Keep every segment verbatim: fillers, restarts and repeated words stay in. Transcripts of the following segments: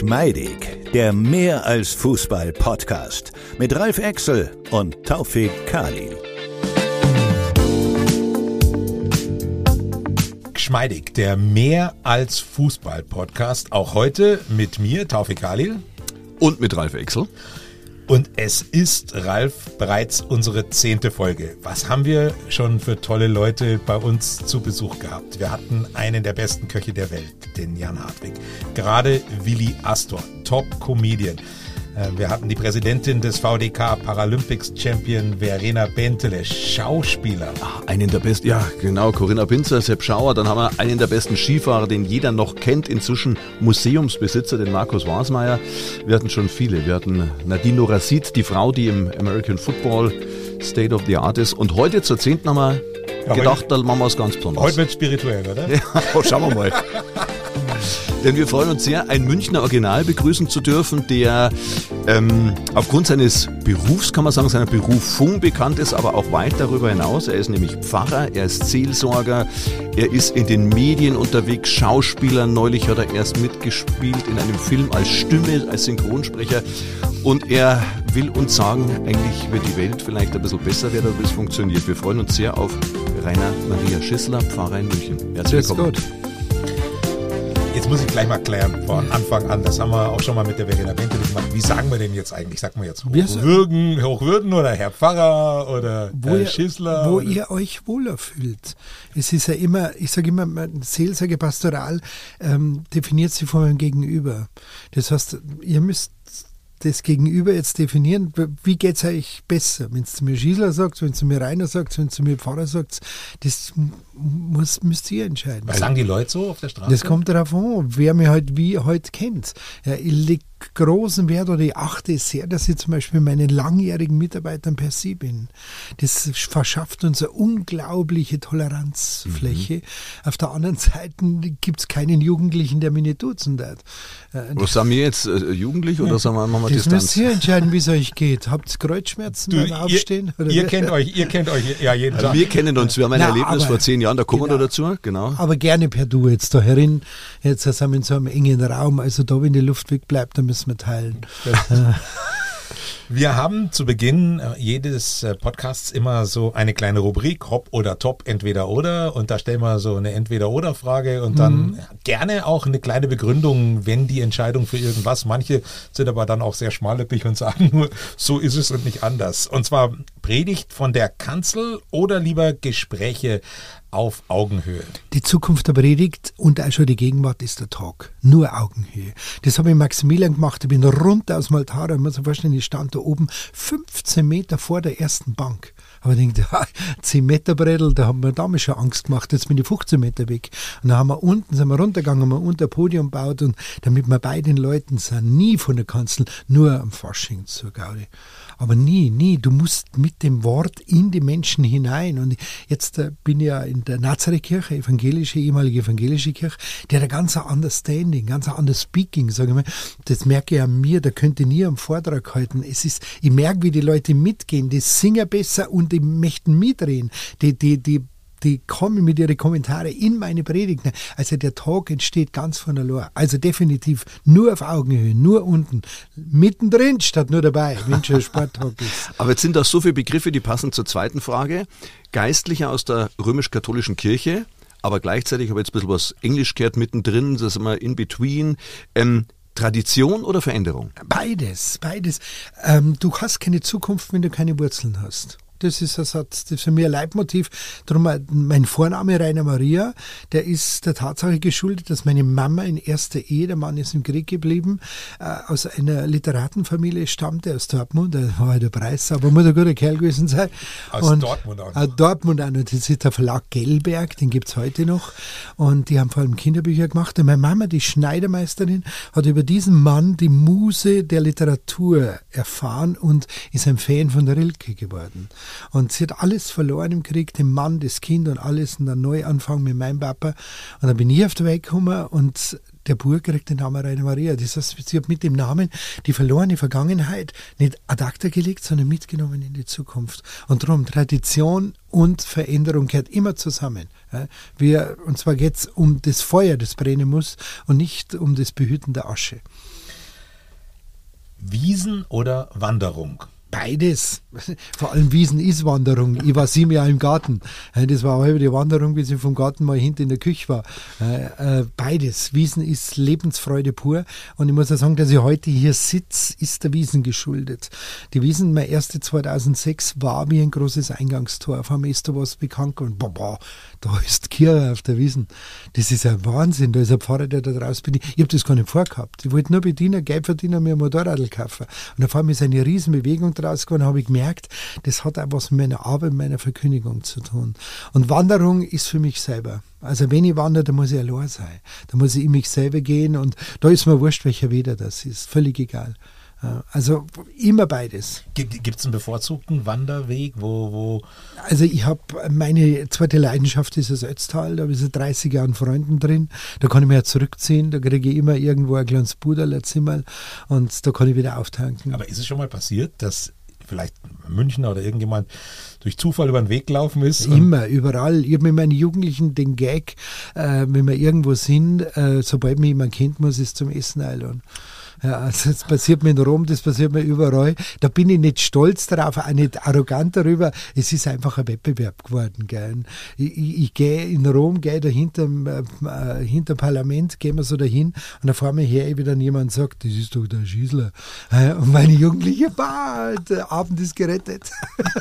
Geschmeidig, der Mehr als Fußball-Podcast mit Ralf Exel und Taufik Kali. Geschmeidig, der Mehr als Fußball-Podcast. Auch heute mit mir, Taufik Kali. Und mit Ralf Exel. Und es ist, Ralf, bereits unsere zehnte Folge. Was haben wir schon für tolle Leute bei uns zu Besuch gehabt? Wir hatten einen der besten Köche der Welt, den Jan Hartwig. Gerade Willi Astor, Top-Comedian. Wir hatten die Präsidentin des V D K Paralympics Champion Verena Bentele, Schauspieler. Ach, einen der besten, ja genau, Corinna Pinzer, Sepp Schauer. Dann haben wir einen der besten Skifahrer, den jeder noch kennt, inzwischen Museumsbesitzer, den Markus Wasmeier. Wir hatten schon viele. Wir hatten Nadine Norazid, die Frau, die im American Football State of the Art ist. Und heute zur zehnten haben wir ja, gedacht, heute, da machen wir was ganz Besonderes. Heute wird spirituell, oder? Ja, schauen wir mal. Denn wir freuen uns sehr, ein Münchner Original begrüßen zu dürfen, der ähm, aufgrund seines Berufs, kann man sagen, seiner Berufung bekannt ist, aber auch weit darüber hinaus. Er ist nämlich Pfarrer, er ist Seelsorger, er ist in den Medien unterwegs, Schauspieler. Neulich hat er erst mitgespielt in einem Film als Stimme, als Synchronsprecher. Und er will uns sagen, eigentlich wird die Welt vielleicht ein bisschen besser werden, aber es funktioniert. Wir freuen uns sehr auf Rainer Maria Schissler, Pfarrer in München. Herzlich willkommen. Jetzt muss ich gleich mal klären, von Anfang an, das haben wir auch schon mal mit der Verena Bentele gemacht. Wie sagen wir denn jetzt eigentlich? Sagt man jetzt Hochwürden, Hochwürden oder Herr Pfarrer oder wo Herr ihr, Schissler? Wo oder? ihr euch wohler fühlt. Es ist ja immer, ich sage immer, Seelsorge, Pastoral ähm, definiert sich von eurem Gegenüber. Das heißt, ihr müsst das Gegenüber jetzt definieren, wie geht es euch besser? Wenn es zu mir Schissler sagt, wenn es zu mir Rainer sagt, wenn es zu mir Pfarrer sagt, das muss, müsst ihr entscheiden. Was sagen die Leute so auf der Straße? Das kommt darauf an, wer mich halt wie heute kennt. Ja, ich lege großen Wert oder ich achte sehr, dass ich zum Beispiel meinen langjährigen Mitarbeitern per se bin. Das verschafft uns eine unglaubliche Toleranzfläche. Mhm. Auf der anderen Seite gibt es keinen Jugendlichen, der mich nicht duzen darf. Was sagen wir jetzt, äh, Jugendlich oder ja, sagen wir mal das Distanz? müsst ihr entscheiden, wie es euch geht. Habt ihr Kreuzschmerzen du, beim Aufstehen? Ihr, ihr kennt euch, ihr kennt euch ja jeden also Tag. Wir kennen uns, wir haben ein Na, Erlebnis aber, vor zehn Jahren, da kommen genau, wir dazu. Genau. Aber gerne per Du jetzt da herin. Jetzt sind wir in so einem engen Raum, also da, wenn die Luft wegbleibt, dann müssen wir teilen. Wir haben zu Beginn jedes Podcasts immer so eine kleine Rubrik, Hop oder Top, entweder oder, und da stellen wir so eine Entweder-oder-Frage und dann mhm. gerne auch eine kleine Begründung, wenn die Entscheidung für irgendwas, manche sind aber dann auch sehr schmallippig und sagen nur, so ist es und nicht anders. Und zwar Predigt von der Kanzel oder lieber Gespräche auf Augenhöhe. Die Zukunft der Predigt und auch schon die Gegenwart ist der Tag. Nur Augenhöhe. Das habe ich Maximilian gemacht. Ich bin runter aus dem Altar, ich muss mir vorstellen, ich stand da oben fünfzehn Meter vor der ersten Bank. Aber ich denke, ja, zehn Meter Bredel, da haben wir damals schon Angst gemacht, jetzt bin ich fünfzehn Meter weg. Und dann haben wir unten, sind wir runtergegangen, haben wir unter Podium gebaut, und damit wir bei den Leuten sind, nie von der Kanzel, nur am Fasching zur Gaudi. Aber nie, nie, du musst mit dem Wort in die Menschen hinein. Und jetzt äh, bin ich ja in der Nazareth-Kirche, evangelische, ehemalige evangelische Kirche, die hat ein ganz anderes Standing, ganz anderes Speaking, sage ich mal. Das merke ich an mir, da könnte ich nie einen Vortrag halten. Es ist, ich merke, wie die Leute mitgehen, die singen besser und die möchten mitreden. Die, die, die, die kommen mit ihren Kommentaren in meine Predigten. Also der Tag entsteht ganz von allein. Also definitiv nur auf Augenhöhe, nur unten. Mittendrin statt nur dabei, wenn schon ein Sporttag ist. Aber jetzt sind da so viele Begriffe, die passen zur zweiten Frage. Geistlicher aus der römisch-katholischen Kirche, aber gleichzeitig habe ich jetzt ein bisschen was Englisch gehört mittendrin, das ist immer in between. Ähm, Tradition oder Veränderung? Beides, beides. Ähm, du hast keine Zukunft, wenn du keine Wurzeln hast. Das ist ein Satz, das ist für mich ein Leitmotiv. Darum mein Vorname Rainer Maria, der ist der Tatsache geschuldet, dass meine Mama in erster Ehe, der Mann ist im Krieg geblieben, äh, aus einer Literatenfamilie stammte, aus Dortmund, da war halt der Preis, aber muss ein guter Kerl gewesen sein. Aus und, Dortmund auch. Aus Dortmund auch noch. Das ist der Verlag Gellberg, den gibt es heute noch. Und die haben vor allem Kinderbücher gemacht. Und meine Mama, die Schneidermeisterin, hat über diesen Mann die Muse der Literatur erfahren und ist ein Fan von der Rilke geworden. Und sie hat alles verloren im Krieg, den Mann, das Kind und alles, und dann neu anfangen mit meinem Papa. Und dann bin ich auf die Welt gekommen und der Bub kriegt den Namen Rainer Maria. Das heißt, sie hat mit dem Namen die verlorene Vergangenheit nicht ad acta gelegt, sondern mitgenommen in die Zukunft. Und darum, Tradition und Veränderung gehört immer zusammen. Wir, und zwar geht es um das Feuer, das brennen muss, und nicht um das Behüten der Asche. Wiesen oder Wanderung? Beides. Vor allem Wiesen ist Wanderung. Ich war sieben Jahre im Garten. Das war halb die Wanderung, bis ich vom Garten mal hinten in der Küche war. Beides. Wiesen ist Lebensfreude pur. Und ich muss auch sagen, dass ich heute hier sitze, ist der Wiesen geschuldet. Die Wiesen, mein erste zweitausendsechs, war wie ein großes Eingangstor. Auf einmal ist da was bekannt geworden. Boah, boah, da ist die Kirche auf der Wiesen. Das ist ein Wahnsinn. Da ist ein Pfarrer, der da draußen bedient. Ich habe das gar nicht vorgehabt. Ich wollte nur bedienen, Geld verdienen, mir ein Motorradl kaufen. Und auf einmal ist eine Riesenbewegung draus geworden, habe ich gemerkt, das hat auch was mit meiner Arbeit, meiner Verkündigung zu tun. Und Wanderung ist für mich selber. Also wenn ich wandere, dann muss ich allein sein. Da muss ich in mich selber gehen und da ist mir wurscht, welcher Wetter das ist. Völlig egal. Also immer beides. Gibt es einen bevorzugten Wanderweg, wo... wo also ich habe, meine zweite Leidenschaft ist das Ötztal, da habe ich seit dreißig Jahren Freunden drin, da kann ich mich ja zurückziehen, da kriege ich immer irgendwo ein kleines Puderl, ein Zimmer und da kann ich wieder auftanken. Aber ist es schon mal passiert, dass vielleicht Münchner oder irgendjemand durch Zufall über den Weg gelaufen ist? Immer, überall. Ich habe mit meinen Jugendlichen den Gag, äh, wenn wir irgendwo sind, äh, sobald mich jemand kennt, muss ich es zum Essen einladen. Ja, also das passiert mir in Rom, das passiert mir überall. Da bin ich nicht stolz darauf, auch nicht arrogant darüber. Es ist einfach ein Wettbewerb geworden. Gell. Ich, ich, ich gehe in Rom, gehe da hinterm, äh, hinterm Parlament, gehen wir so dahin und da vor mir her wieder jemand sagt, das ist doch der Schießler. Und meine Jugendliche, bah, der Abend ist gerettet.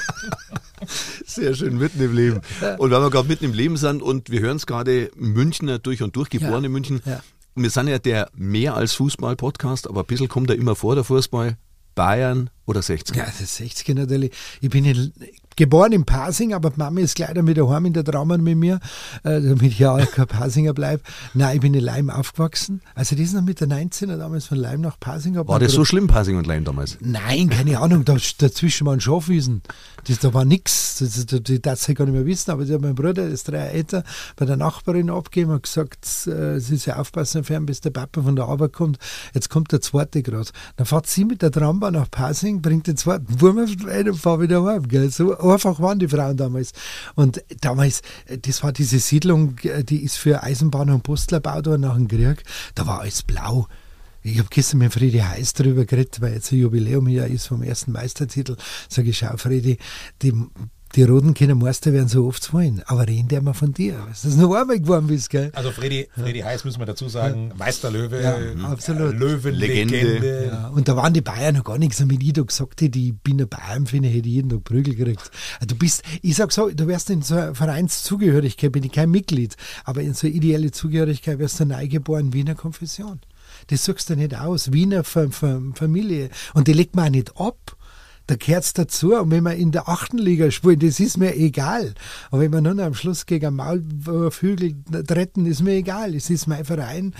Sehr schön, mitten im Leben. Und weil wir gerade mitten im Leben sind und wir hören es gerade, Münchner durch und durch, geboren ja, in München. Ja. Wir sind ja der mehr als Fußball-Podcast, aber ein bisschen kommt da immer vor, der Fußball. Bayern oder sechziger? Ja, das sechziger natürlich. Ich bin in, geboren in Pasing, aber die Mama ist gleich dann wieder heim in der Traumern mit mir, äh, damit ich ja auch kein Pasinger bleibe. Nein, ich bin in Leim aufgewachsen. Also das ist noch mit der neunzehner damals von Leim nach Pasing. War das so schlimm, Pasing und Leim damals? Nein, keine Ahnung. Da, dazwischen waren Schafwiesen. Das, da war nichts. Das, das, das darf ich gar nicht mehr wissen. Aber mein Bruder, der ist drei Jahre älter, bei der Nachbarin abgegeben und gesagt, äh, sie ist ja aufpassen fern, bis der Papa von der Arbeit kommt. Jetzt kommt der zweite gerade. Dann fährt sie mit der Trambahn nach Pasing, bringt den zweiten Wurm auf den Wein und fährt wieder heim. Gell? So einfach waren die Frauen damals. Und damals, das war diese Siedlung, die ist für Eisenbahn und Postler gebaut worden nach dem Krieg. Da war alles blau. Ich habe gestern mit Fredi Heiß darüber geredet, weil jetzt ein Jubiläum hier ist vom ersten Meistertitel. Sag ich, schau Fredi, die, die roten Kindermeister werden so oft wollen, aber reden der mal von dir. Was das noch einmal geworden bist, gell? Also Fredi, Fredi Heiß müssen wir dazu sagen, Meisterlöwe, ja, absolut. Löwenlegende. Ja, und da waren die Bayern noch gar nichts. Und wenn ich da gesagt hätte, ich bin ein Bayern-Fan, hätte ich jeden Tag Prügel gekriegt. Du bist, ich sag so, du wärst in so einer Vereinszugehörigkeit, bin ich kein Mitglied, aber in so eine ideelle Zugehörigkeit wärst du neugeboren wie in einer Konfession. Das suchst du nicht aus, Wiener Familie. Und die legt man auch nicht ab. Da gehört es dazu. Und wenn wir in der achten Liga spielen, das ist mir egal. Aber wenn wir nun am Schluss gegen einen Maulflügel retten, ist mir egal. Es ist mein Verein.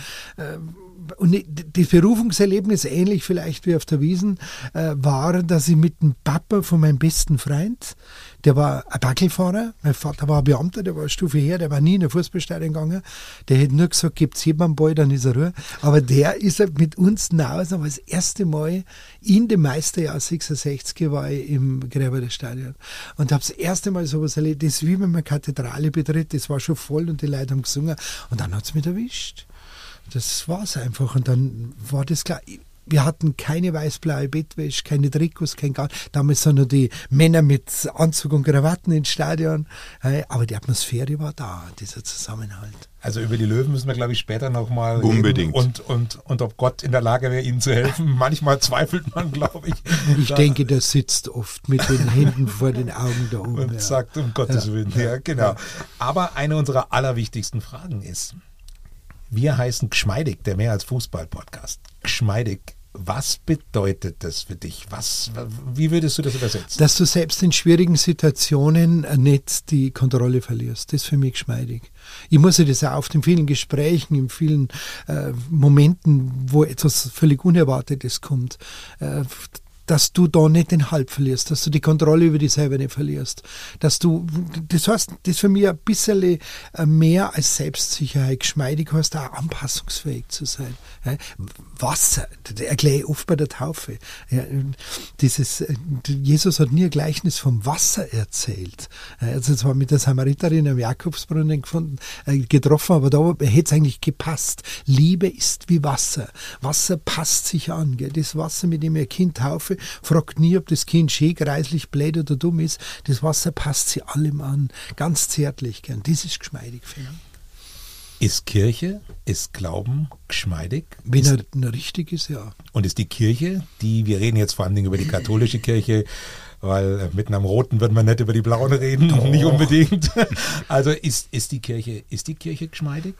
Und das Berufungserlebnis, ähnlich vielleicht wie auf der Wiesn, war, dass ich mit dem Papa von meinem besten Freund, der war ein Backelfahrer, mein Vater war ein Beamter, der war eine Stufe her, der war nie in ein Fußballstadion gegangen, der hätte nur gesagt, gibt's jemanden Ball, dann ist er ruhig. Aber der ist mit uns hinaus, aber das erste Mal in dem Meisterjahr sechsundsechzig war ich im Gräberder Stadion und habe das erste Mal sowas erlebt, das ist wie wenn man eine Kathedrale betritt, das war schon voll und die Leute haben gesungen und dann hat's mich erwischt. Das war's einfach und dann war das klar. Wir hatten keine weiß-blaue Bettwäsche, keine Trikots, kein gar. Damals sind nur die Männer mit Anzug und Krawatten ins Stadion. Aber die Atmosphäre war da, dieser Zusammenhalt. Also über die Löwen müssen wir, glaube ich, später nochmal Unbedingt. reden. Und, und, und ob Gott in der Lage wäre, ihnen zu helfen. Manchmal zweifelt man, glaube ich. Ich da denke, der sitzt oft mit den Händen vor den Augen da oben. Und ja. sagt, um Gottes ja. Willen. Ja, genau. Aber eine unserer allerwichtigsten Fragen ist, wir heißen Gschmeidig, der Mehr als Fußball-Podcast. Gschmeidig. Was bedeutet das für dich? Was, wie würdest du das übersetzen? Dass du selbst in schwierigen Situationen nicht die Kontrolle verlierst. Das ist für mich geschmeidig. Ich muss ja das auch oft in vielen Gesprächen, in vielen äh, Momenten, wo etwas völlig Unerwartetes kommt, äh, dass du da nicht den Halt verlierst, dass du die Kontrolle über dich selber nicht verlierst, dass du, das heißt, das ist für mich ein bisschen mehr als Selbstsicherheit, geschmeidig heißt auch anpassungsfähig zu sein. Wasser, das erkläre ich oft bei der Taufe. Dieses, Jesus hat nie ein Gleichnis vom Wasser erzählt. Also zwar mit der Samariterin am Jakobsbrunnen gefunden, getroffen, aber da hätte es eigentlich gepasst. Liebe ist wie Wasser. Wasser passt sich an. Gell? Das Wasser, mit dem ich ein Kind taufe, fragt nie, ob das Kind schön, greislich, blöd oder dumm ist. Das Wasser passt sich allem an. Ganz zärtlich. Gell? Das ist geschmeidig für mich. Ist Kirche, ist Glauben geschmeidig? Wenn er na, richtig ist, ja. Und ist die Kirche, die, wir reden jetzt vor allen Dingen über die katholische Kirche, weil mitten am Roten wird man nicht über die Blauen reden, oh. nicht unbedingt. Also ist, ist die Kirche, ist die Kirche geschmeidig?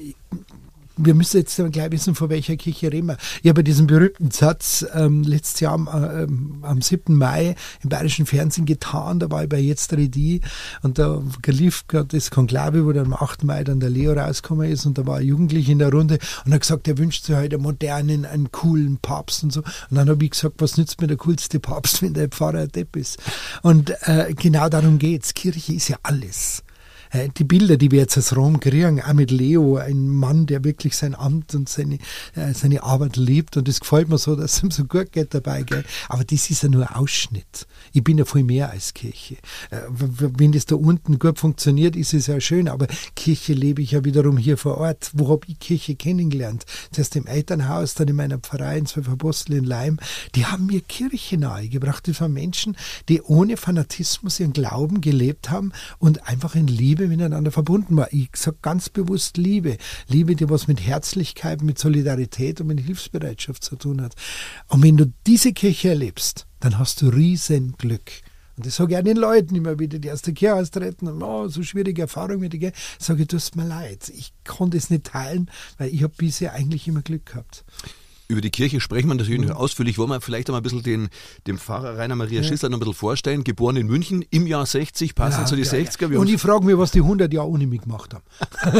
Wir müssen jetzt gleich wissen, von welcher Kirche reden wir. Ich habe diesen berühmten Satz ähm, letztes Jahr am, ähm, am siebten Mai im Bayerischen Fernsehen getan, da war ich bei Jetzt Redi und da lief das Konklave, wo dann am achten Mai dann der Leo rausgekommen ist und da war ein Jugendlicher in der Runde und er hat gesagt, er wünscht sich heute einen modernen, einen coolen Papst und so. Und dann habe ich gesagt, was nützt mir der coolste Papst, wenn der Pfarrer ein Depp ist? Und äh, genau darum geht's. Kirche ist ja alles. Die Bilder, die wir jetzt aus Rom kriegen, auch mit Leo, ein Mann, der wirklich sein Amt und seine, äh, seine Arbeit liebt und das gefällt mir so, dass es ihm so gut geht dabei. Gell? Aber das ist ja nur ein Ausschnitt. Ich bin ja viel mehr als Kirche. Äh, wenn das da unten gut funktioniert, ist es ja schön, aber Kirche lebe ich ja wiederum hier vor Ort. Wo habe ich Kirche kennengelernt? Zuerst im Elternhaus, dann in meiner Pfarrei in Zwölf Apostel in Leim. Die haben mir Kirche nahegebracht. Das waren Menschen, die ohne Fanatismus ihren Glauben gelebt haben und einfach in Liebe miteinander verbunden war. Ich sage ganz bewusst Liebe. Liebe, die was mit Herzlichkeit, mit Solidarität und mit Hilfsbereitschaft zu tun hat. Und wenn du diese Kirche erlebst, dann hast du riesen Glück. Und das sage ich auch den Leuten immer wieder, die aus der Kirche austreten und oh, so schwierige Erfahrungen mit der Kirche. Sage ich, tut mir leid. Ich konnte es nicht teilen, weil ich habe bisher eigentlich immer Glück gehabt. Über die Kirche sprechen wir natürlich noch ausführlich. Wollen wir vielleicht einmal ein bisschen den, den Pfarrer Rainer Maria ja. Schissler noch ein bisschen vorstellen. Geboren in München im Jahr sechzig, passend ja, zu die ja, sechziger. Ja. Und ich frage mich, was die hundert Jahre ohne mich gemacht haben.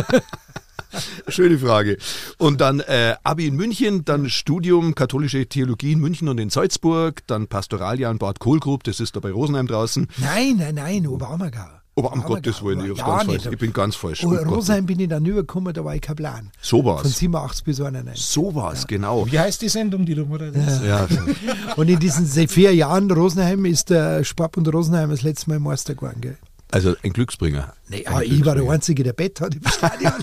Schöne Frage. Und dann äh, Abi in München, dann Studium katholische Theologie in München und in Salzburg, dann Pastoraljahr in Bad Kohlgrub, das ist da bei Rosenheim draußen. Nein, nein, nein, Oberammergau. Aber um Gottes Willen, ich, ganz falsch. Ich bin ganz falsch. Oh, Rosenheim bin ich dann übergekommen, da war ich kein Plan. So war's. Von siebenundachtzig bis einundneunzig. So war's, ja. Genau. Wie heißt die Sendung, die du moderierst? Ja. Ja. Und in diesen vier Jahren Rosenheim ist der Sportbund Rosenheim das letzte Mal Meister geworden, gell? Also ein Glücksbringer. Nee, aber ich war der Einzige, der Bett hat im Stadion.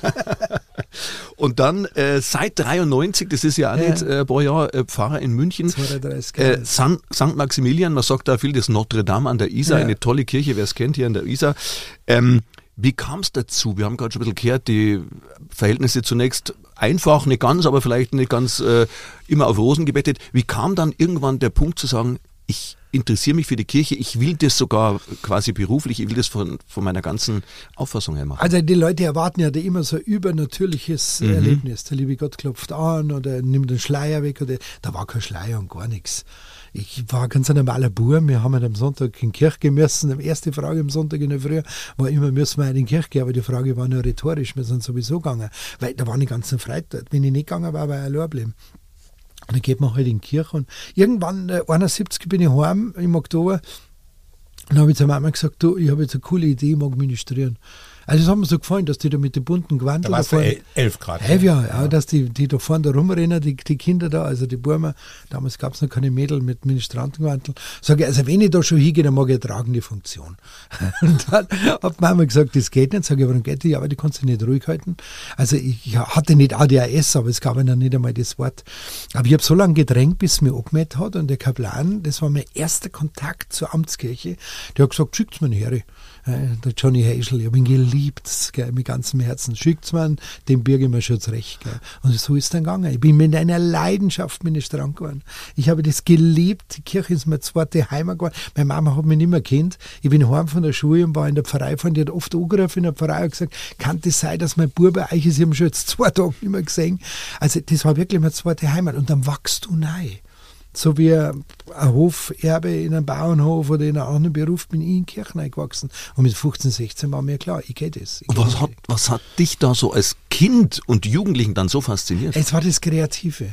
Und dann äh, seit dreiundneunzig, das ist ja auch ja. nicht äh, ein paar Jahre, äh, Pfarrer in München. zweiunddreißig, äh, Sankt Maximilian, man sagt da viel, das Notre Dame an der Isar, ja. eine tolle Kirche, wer es kennt hier an der Isar. Ähm, wie kam es dazu? Wir haben gerade schon ein bisschen gehört, die Verhältnisse zunächst einfach, nicht ganz, aber vielleicht nicht ganz äh, immer auf Rosen gebettet. Wie kam dann irgendwann der Punkt zu sagen, ich interessiere mich für die Kirche, ich will das sogar quasi beruflich, ich will das von, von meiner ganzen Auffassung her machen. Also die Leute erwarten ja da immer so ein übernatürliches mhm. Erlebnis. Der liebe Gott klopft an oder nimmt den Schleier weg. Oder, da war kein Schleier und gar nichts. Ich war ganz ein normaler Bub, wir haben am Sonntag in die Kirche gehen müssen. Die erste Frage am Sonntag in der Früh war immer, müssen wir in die Kirche gehen? Aber die Frage war nur rhetorisch, wir sind sowieso gegangen. Weil da waren die ganzen Freitag. Wenn ich nicht gegangen war, war ich allein geblieben. Und dann geht man halt in die Kirche und irgendwann, äh, einundsiebzig, bin ich heim im Oktober und dann habe ich zur Mama gesagt, du, ich habe jetzt eine coole Idee, ich mag ministrieren. Also es hat mir so gefallen, dass die da mit den bunten Gewand da war es elf Grad. Elf, ja, ja, dass die, die da vorne da rumrennen, die, die Kinder da, also die Burmer, damals gab es noch keine Mädel mit Ministrantengewandel. Sage ich, also wenn ich da schon hingehe, dann mag ich eine tragende Funktion. Und dann hat Mama gesagt, das geht nicht. Sage ich, warum geht das? Ja, aber die kannst du nicht ruhig halten. Also ich hatte nicht A D H S, aber es gab ja nicht einmal das Wort. Aber ich habe so lange gedrängt, bis es mir angemeldet hat und der Kaplan, das war mein erster Kontakt zur Amtskirche, der hat gesagt, schickt's mir her. Der Johnny Heischel, ich habe ihn geliebt, gell, mit ganzem Herzen. Schickt's mir, dem birge ich mir schon zurecht. Gell. Und so ist es dann gegangen. Ich bin mit einer Leidenschaft ministrant geworden. Ich habe das geliebt. Die Kirche ist meine zweite Heimat geworden. Meine Mama hat mich nicht mehr kennt. Ich bin heim von der Schule und war in der Pfarrei von, die hat oft angerufen in der Pfarrei und gesagt, kann das sein, dass mein Bub bei euch ist? Ich habe ihn schon jetzt zwei Tage nicht mehr gesehen. Also das war wirklich meine zweite Heimat. Und dann wachst du neu. So wie ein Hoferbe in einem Bauernhof oder in einem anderen Beruf bin ich in Kirchen eingewachsen. Und mit fünfzehn, sechzehn war mir klar, ich gehe das. Ich und was hat, was hat dich da so als Kind und Jugendlichen dann so fasziniert? Es war das Kreative.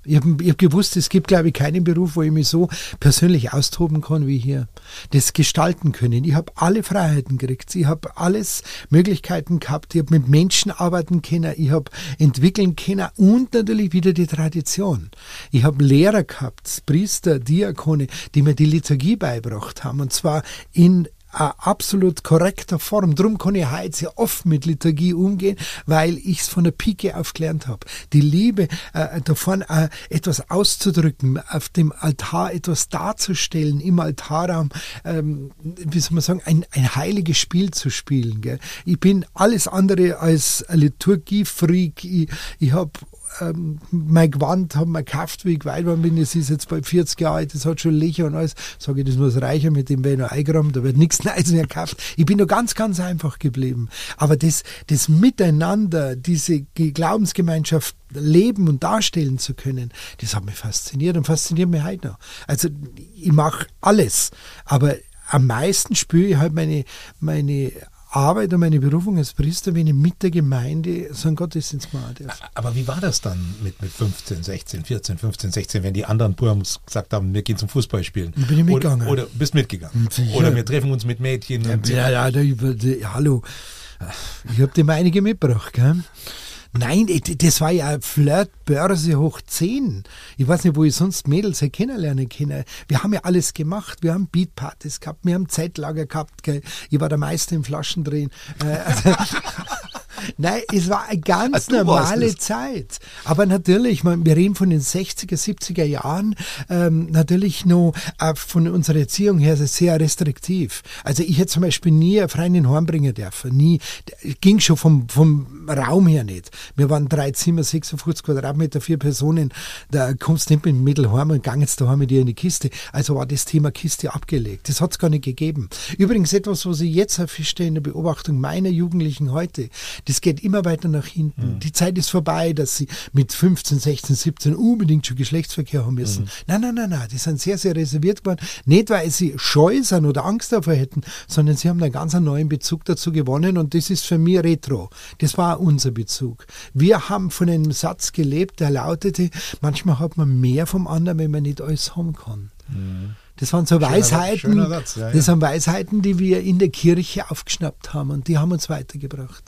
Ich habe ich hab gewusst, es gibt, glaube ich, keinen Beruf, wo ich mich so persönlich austoben kann wie hier. Das gestalten können. Ich habe alle Freiheiten gekriegt. Ich habe alles Möglichkeiten gehabt. Ich habe mit Menschen arbeiten können. Ich habe entwickeln können und natürlich wieder die Tradition. Ich habe Lehrer gehabt, Priester, Diakone, die mir die Liturgie beigebracht haben. Und zwar in absolut korrekter Form. Darum kann ich heute sehr oft mit Liturgie umgehen, weil ich es von der Pike auf gelernt habe. Die Liebe äh, davon, äh, etwas auszudrücken, auf dem Altar etwas darzustellen, im Altarraum, ähm, wie soll man sagen, ein, ein heiliges Spiel zu spielen. Gell? Ich bin alles andere als ein Liturgiefreak. Ich, ich habe Ähm, mein Gewand haben wir gekauft, wie ich geweiht worden bin. Das ist jetzt bald vierzig Jahre alt, das hat schon Löcher und alles. Sage ich, das muss reichen, mit dem werde ich noch eingeräumt, da wird nichts Neues mehr gekauft. Ich bin nur ganz, ganz einfach geblieben. Aber das, das Miteinander, diese Glaubensgemeinschaft leben und darstellen zu können, das hat mich fasziniert und fasziniert mich heute noch. Also ich mache alles, aber am meisten spüre ich halt meine, meine Arbeit und meine Berufung als Priester, wenn ich mit der Gemeinde so einen Gottesdienst machen darf. Aber wie war das dann mit, mit fünfzehn, sechzehn, vierzehn, fünfzehn, sechzehn, wenn die anderen Burms gesagt haben, wir gehen zum Fußballspielen? Bin ich mitgegangen. Oder, oder bist mitgegangen? Ja. Oder wir treffen uns mit Mädchen. Ja, und ja, ja, da, da, hallo. Ich habe dem einige mitgebracht, gell? Nein, das war ja eine Flirtbörse hoch zehn. Ich weiß nicht, wo ich sonst Mädels kennenlernen kann. Wir haben ja alles gemacht. Wir haben Beatpartys gehabt, wir haben Zeltlager gehabt. Gell? Ich war der Meister im Flaschendrehen. Also, nein, es war eine ganz ah, normale Zeit. Aber natürlich, man, wir reden von den sechziger, siebziger Jahren, ähm, natürlich noch äh, von unserer Erziehung her sehr restriktiv. Also ich hätte zum Beispiel nie eine Freundin heimbringen dürfen. Nie. Ging schon vom, vom Raum her nicht. Wir waren drei Zimmer, sechsundfünfzig Quadratmeter, vier Personen. Da kommst du nicht mit dem Mädel heim und gang jetzt daheim mit dir in die Kiste. Also war das Thema Kiste abgelegt. Das hat es gar nicht gegeben. Übrigens etwas, was ich jetzt feststelle in der Beobachtung meiner Jugendlichen heute, das geht immer weiter nach hinten. Mhm. Die Zeit ist vorbei, dass sie mit fünfzehn, sechzehn, siebzehn unbedingt schon Geschlechtsverkehr haben müssen. Mhm. Nein, nein, nein, nein. Die sind sehr, sehr reserviert geworden. Nicht, weil sie scheu sind oder Angst davor hätten, sondern sie haben einen ganz neuen Bezug dazu gewonnen und das ist für mich Retro. Das war unser Bezug. Wir haben von einem Satz gelebt, der lautete, manchmal hat man mehr vom anderen, wenn man nicht alles haben kann. Mhm. Das waren so schöner Weisheiten, Satz, Satz, ja, ja. Das sind Weisheiten, die wir in der Kirche aufgeschnappt haben und die haben uns weitergebracht.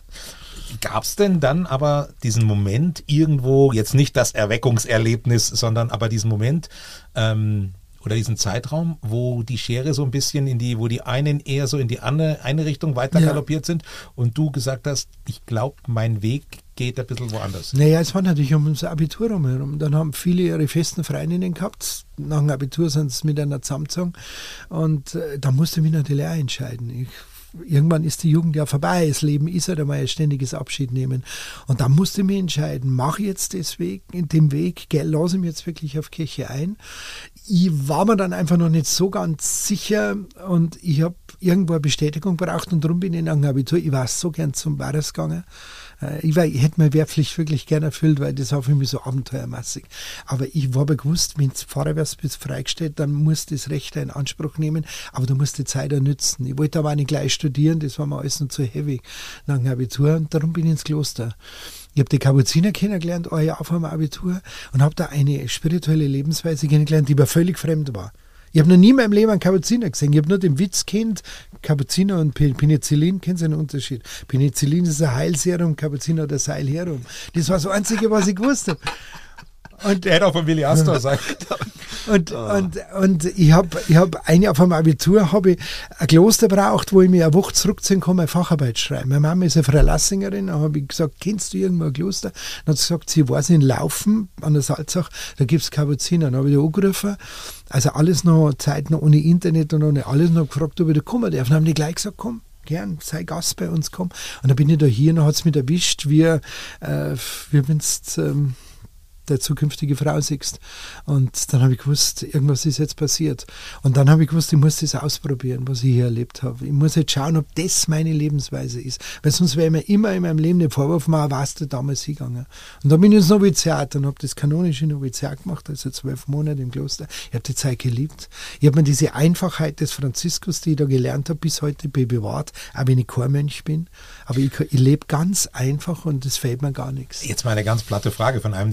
Gab es denn dann aber diesen Moment irgendwo, jetzt nicht das Erweckungserlebnis, sondern aber diesen Moment, ähm, oder diesen Zeitraum, wo die Schere so ein bisschen in die, wo die einen eher so in die eine, eine Richtung weiter ja. galoppiert sind und du gesagt hast, ich glaube, mein Weg geht ein bisschen woanders. Naja, es war natürlich um unser Abitur herum. Dann haben viele ihre festen Freundinnen gehabt. Nach dem Abitur sind sie miteinander zusammengezogen und äh, da musste ich mich natürlich auch entscheiden. Ich Irgendwann ist die Jugend ja vorbei, das Leben ist halt einmal ein ständiges Abschied nehmen. Und dann musste ich mich entscheiden, mache ich jetzt das Weg, in dem Weg, lasse ich mich jetzt wirklich auf Kirche ein. Ich war mir dann einfach noch nicht so ganz sicher und ich habe irgendwo eine Bestätigung braucht und darum bin ich nach dem Abitur, ich war so gern zum Bares gegangen. Ich, war, ich hätte meine Wehrpflicht wirklich gerne erfüllt, weil das war für mich so abenteuermäßig. Aber ich habe aber gewusst, wenn du Pfarrer wirst, bist freigestellt, dann musst du das Recht in Anspruch nehmen, aber du musst die Zeit auch nützen. Ich wollte aber auch nicht gleich studieren, das war mir alles noch zu heavy nach dem Abitur und darum bin ich ins Kloster. Ich habe die Kapuziner kennengelernt, ein Jahr vor dem Abitur und habe da eine spirituelle Lebensweise kennengelernt, die mir völlig fremd war. Ich habe noch nie in meinem Leben einen Kapuziner gesehen. Ich habe nur den Witz kennt, Kapuziner und Penicillin, kennen Sie einen Unterschied? Penicillin ist ein Heilserum, Kapuziner oder Seilherum. Das war das Einzige, was ich gewusst habe. Und der hätte auch von Willi Astor sein. Und, oh. und, und ich habe ich hab ein Jahr vom Abitur habe ich ein Kloster braucht, wo ich mir eine Woche zurückziehen kann, meine Facharbeit schreiben. Meine Mama ist eine Freilassingerin, da habe ich gesagt, kennst du irgendwo ein Kloster? Dann hat sie gesagt, sie weiß in Laufen an der Salzach, da gibt es Kapuziner. Dann habe ich da angerufen, also alles noch, Zeit noch ohne Internet und ohne alles noch gefragt, ob ich da kommen darf. Dann haben die gleich gesagt, komm. Gern, sei Gast bei uns, komm. Und dann bin ich da hier, und dann hat es mich erwischt, wie, äh, wie wenn es ähm, der zukünftige Frau siehst. Und dann habe ich gewusst, irgendwas ist jetzt passiert. Und dann habe ich gewusst, ich muss das ausprobieren, was ich hier erlebt habe. Ich muss jetzt schauen, ob das meine Lebensweise ist. Weil sonst wäre mir immer in meinem Leben den Vorwurf machen, warst du damals hingegangen. Und dann bin ich ins Noviziat und habe das kanonische Noviziat gemacht, also zwölf Monate im Kloster. Ich habe die Zeit geliebt. Ich habe mir diese Einfachheit des Franziskus, die ich da gelernt habe, bis heute bewahrt, auch wenn ich Chormönch bin. Aber ich, ich lebe ganz einfach und es fällt mir gar nichts. Jetzt mal eine ganz platte Frage von einem, der sich da nicht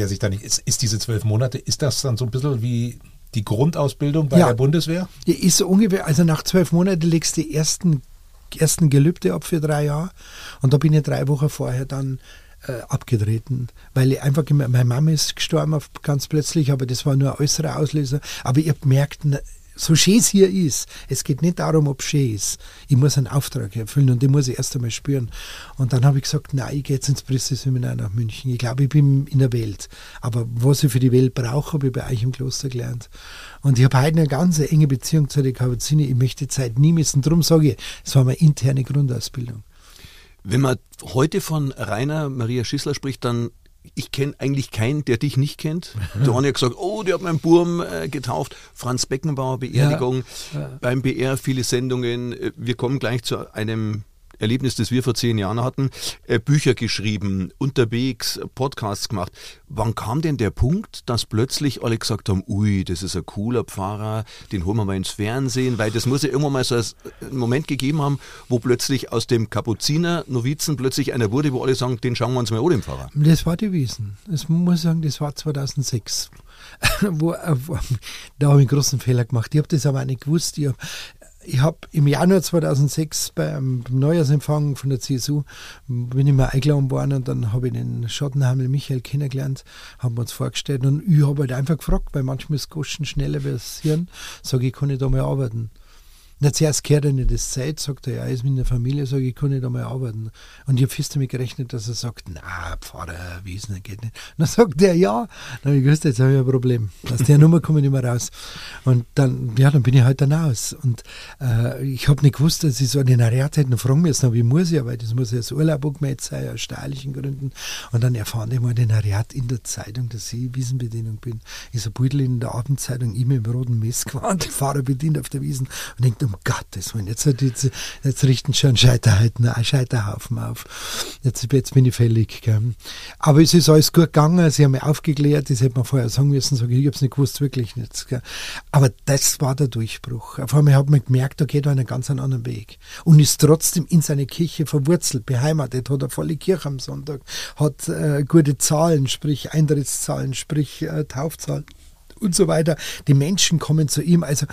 ist, ist diese zwölf Monate, ist das dann so ein bisschen wie die Grundausbildung bei Ja. der Bundeswehr? Ist so ungefähr, also nach zwölf Monaten legst du die ersten, ersten Gelübde ab für drei Jahre und da bin ich drei Wochen vorher dann äh, abgetreten, weil ich einfach, gemerkt- meine Mama ist gestorben auf, ganz plötzlich, aber das war nur ein äußerer Auslöser, aber ich habe gemerkt, na, so schön es hier ist, es geht nicht darum, ob es schön ist. Ich muss einen Auftrag erfüllen und den muss ich erst einmal spüren. Und dann habe ich gesagt, nein, ich gehe jetzt ins Priesterseminar nach München. Ich glaube, ich bin in der Welt. Aber was ich für die Welt brauche, habe ich bei euch im Kloster gelernt. Und ich habe heute eine ganz enge Beziehung zu den Kapuziner. Ich möchte die Zeit nie missen. Darum sage ich, es war meine interne Grundausbildung. Wenn man heute von Rainer Maria Schissler spricht, dann ich kenne eigentlich keinen, der dich nicht kennt. Da haben ja gesagt, oh, der hat meinen Burm äh, getauft. Franz Beckenbauer, Beerdigung, Ja, ja. beim B R viele Sendungen. Äh, Wir kommen gleich zu einem Erlebnis, das wir vor zehn Jahren hatten. Äh, Bücher geschrieben, unterwegs, Podcasts gemacht. Wann kam denn der Punkt, dass plötzlich alle gesagt haben, ui, das ist ein cooler Pfarrer, den holen wir mal ins Fernsehen, weil das muss ja irgendwann mal so einen Moment gegeben haben, wo plötzlich aus dem Kapuziner-Novizen plötzlich einer wurde, wo alle sagen, den schauen wir uns mal an, den Pfarrer. Das war die Wiesen. Das muss ich sagen, das war zweitausendsechs. wo, wo, da habe ich einen großen Fehler gemacht. Ich habe das aber auch nicht gewusst. Ich habe ich hab im Januar zweitausendsechs beim Neujahrsempfang von der C S U bin ich mal eingeladen worden und dann habe ich den Schottenhamel Michael kennengelernt, haben wir uns vorgestellt und ich habe halt einfach gefragt, weil manchmal ist Goschen schneller wie das Hirn, sage ich, kann ich da mal arbeiten? Na, zuerst gehört er nicht das Zeit, sagt er, ja, er ist mit der Familie, sage ich, kann ich da mal arbeiten. Und ich habe fest damit gerechnet, dass er sagt, na, Pfarrer, Wiesner geht nicht. Und dann sagt er, ja. Dann habe ich gewusst, jetzt habe ich ein Problem. Aus der Nummer komme ich nicht mehr raus. Und dann, ja, dann bin ich halt dann aus. Und äh, ich habe nicht gewusst, dass ich so an den Ariat hätte noch fragen müssen, aber ich muss ja, weil das muss ja das Urlaub angemeldet sein, aus steuerlichen Gründen. Und dann erfahren ich mal den Ariat in der Zeitung, dass ich Wiesenbedienung bin. Ist ein Beutel in der Abendzeitung, ich mit dem roten Messgewand, Fahrer bedient auf der Wiesen und denkt, um Gottes Willen, jetzt, jetzt, jetzt richten schon Scheiterheiten, ein Scheiterhaufen auf. Jetzt, jetzt bin ich fällig. Gell. Aber es ist alles gut gegangen, sie haben mich aufgeklärt, das hätte man vorher sagen müssen, sag ich, ich habe es nicht gewusst, wirklich nicht. Gell. Aber das war der Durchbruch. Auf einmal hat man gemerkt, da geht er einen ganz anderen Weg. Und ist trotzdem in seine Kirche verwurzelt, beheimatet, hat eine volle Kirche am Sonntag, hat äh, gute Zahlen, sprich Eintrittszahlen, sprich äh, Taufzahlen und so weiter. Die Menschen kommen zu ihm, also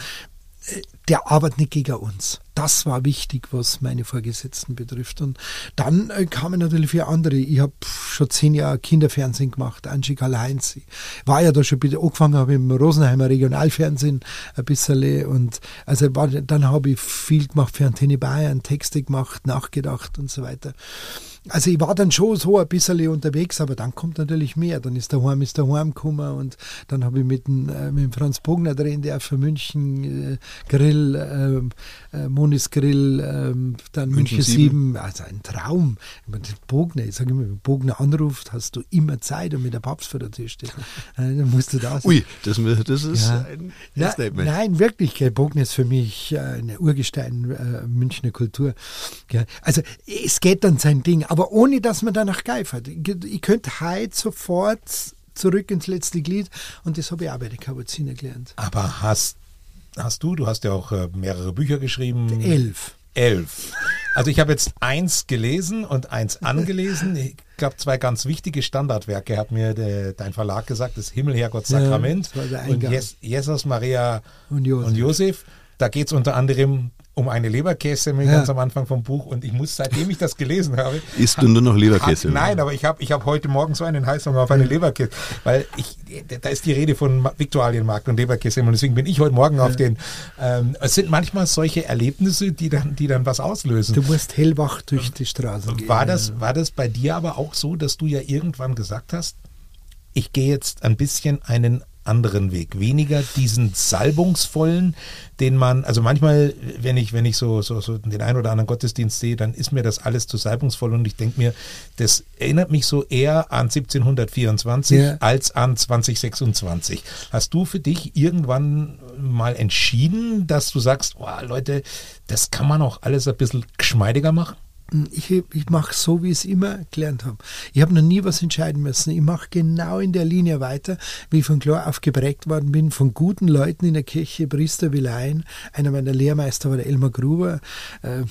der arbeitet nicht gegen uns. Das war wichtig, was meine Vorgesetzten betrifft. Und dann äh, kamen natürlich viele andere. Ich habe schon zehn Jahre Kinderfernsehen gemacht, Angie Karl-Heinz. War ja da schon bitte angefangen, habe im Rosenheimer Regionalfernsehen ein bisschen. Und also war, dann habe ich viel gemacht für Antenne Bayern, Texte gemacht, nachgedacht und so weiter. Also ich war dann schon so ein bisschen unterwegs, aber dann kommt natürlich mehr. Dann ist der Heim, ist der Heim gekommen und dann habe ich mit dem, äh, mit dem Franz Bogner drin, der für München äh, Grill, äh, äh, Monis Grill, äh, dann München, München sieben, also ein Traum. Wenn Bogner, ich sage immer, wenn Bogner anruft, hast du immer Zeit und mit der Papst vor der Tür steht. Äh, dann musst du da sein. Ui, das, das ist ja. ein Na, Statement. Nein, wirklich, gell, Bogner ist für mich äh, eine Urgestein äh, Münchner Kultur. Gell. Also es geht dann sein Ding, aber ohne, dass man danach geifert. Ich, ich könnte heute sofort zurück ins letzte Glied und das habe ich auch bei den Kapuziner gelernt. Aber hast, hast du, du hast ja auch äh, mehrere Bücher geschrieben. Elf. Elf. Also ich habe jetzt eins gelesen und eins angelesen. Ich glaube, zwei ganz wichtige Standardwerke hat mir de, dein Verlag gesagt, das Himmel, Herrgott, Sakrament ja, und Jes, Jesus, Maria und Josef. Und Josef. Da geht es unter anderem um eine Leberkässemmel, ja. ganz am Anfang vom Buch. Und ich muss, seitdem ich das gelesen habe... Isst du nur noch Leberkäse? Nein, aber ich habe ich hab heute Morgen so einen Heißhunger auf eine Leberkäse. Weil ich, da ist die Rede von Viktualienmarkt und Leberkässemmel. Und deswegen bin ich heute Morgen auf den... Ähm, es sind manchmal solche Erlebnisse, die dann, die dann was auslösen. Du musst hellwach durch die Straßen gehen. War das, war das bei dir aber auch so, dass du ja irgendwann gesagt hast, ich gehe jetzt ein bisschen einen anderen Weg, weniger diesen salbungsvollen, den man, also manchmal, wenn ich, wenn ich so, so, so den einen oder anderen Gottesdienst sehe, dann ist mir das alles zu salbungsvoll und ich denke mir, das erinnert mich so eher an siebzehnhundertvierundzwanzig ja. als an zwanzig sechsundzwanzig. Hast du für dich irgendwann mal entschieden, dass du sagst, oh, Leute, das kann man auch alles ein bisschen geschmeidiger machen? Ich, ich mache so, wie ich es immer gelernt habe. Ich habe noch nie was entscheiden müssen. Ich mache genau in der Linie weiter, wie ich von klar auf geprägt worden bin, von guten Leuten in der Kirche, Priester Wilein, einer meiner Lehrmeister war der Elmar Gruber, äh,